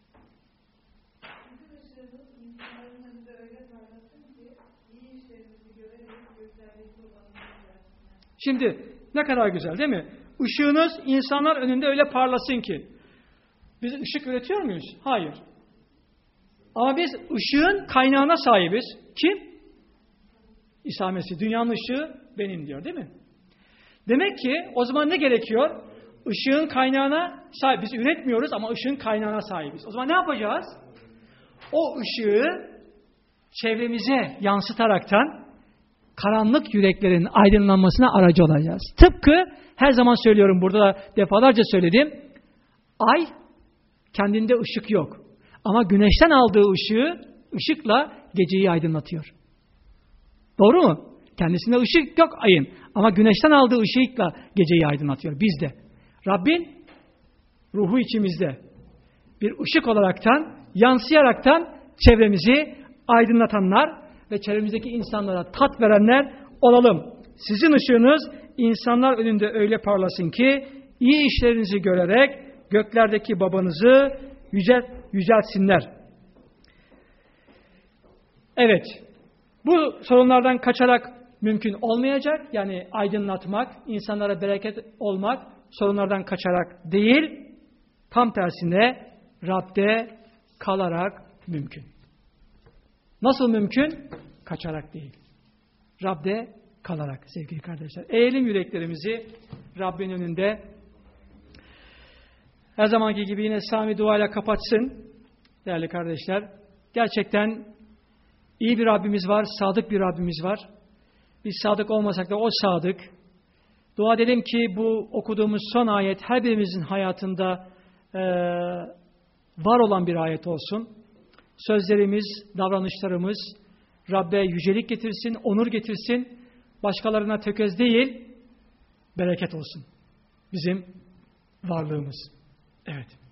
Şimdi ne kadar güzel değil mi? Işığınız insanlar önünde öyle parlasın ki. Biz ışık üretiyor muyuz? Hayır. Ama biz ışığın kaynağına sahibiz. Kim? İsa Mesih. Dünyanın ışığı benim diyor değil mi? Demek ki o zaman ne gerekiyor? Işığın kaynağına sahip. Biz üretmiyoruz ama ışığın kaynağına sahibiz. O zaman ne yapacağız? O ışığı çevremize yansıtaraktan karanlık yüreklerin aydınlanmasına aracı olacağız. Tıpkı her zaman söylüyorum, burada da defalarca söyledim. Ay kendinde ışık yok. Ama güneşten aldığı ışığı, ışıkla geceyi aydınlatıyor. Doğru mu? Kendisinde ışık yok ayın. Ama güneşten aldığı ışıkla geceyi aydınlatıyor. Bizde. Rabbin ruhu içimizde. Bir ışık olaraktan, yansıyaraktan çevremizi aydınlatanlar ve çevremizdeki insanlara tat verenler olalım. Sizin ışığınız insanlar önünde öyle parlasın ki iyi işlerinizi görerek göklerdeki babanızı yücelt, yüceltsinler. Evet, bu sorunlardan kaçarak mümkün olmayacak. Yani aydınlatmak, insanlara bereket olmak sorunlardan kaçarak değil, tam tersine Rab'de kalarak mümkün. Nasıl mümkün? Kaçarak değil. Rab'de kalarak sevgili kardeşler. Eğelim yüreklerimizi Rabbin önünde. Her zamanki gibi yine Sami duayla kapatsın değerli kardeşler. Gerçekten iyi bir Rabbimiz var, sadık bir Rabbimiz var. Biz sadık olmasak da o sadık. Dua edelim ki bu okuduğumuz son ayet her birimizin hayatında e, var olan bir ayet olsun. Sözlerimiz, davranışlarımız Rabbe yücelik getirsin, onur getirsin. Başkalarına tökez değil, bereket olsun bizim varlığımız. Evet.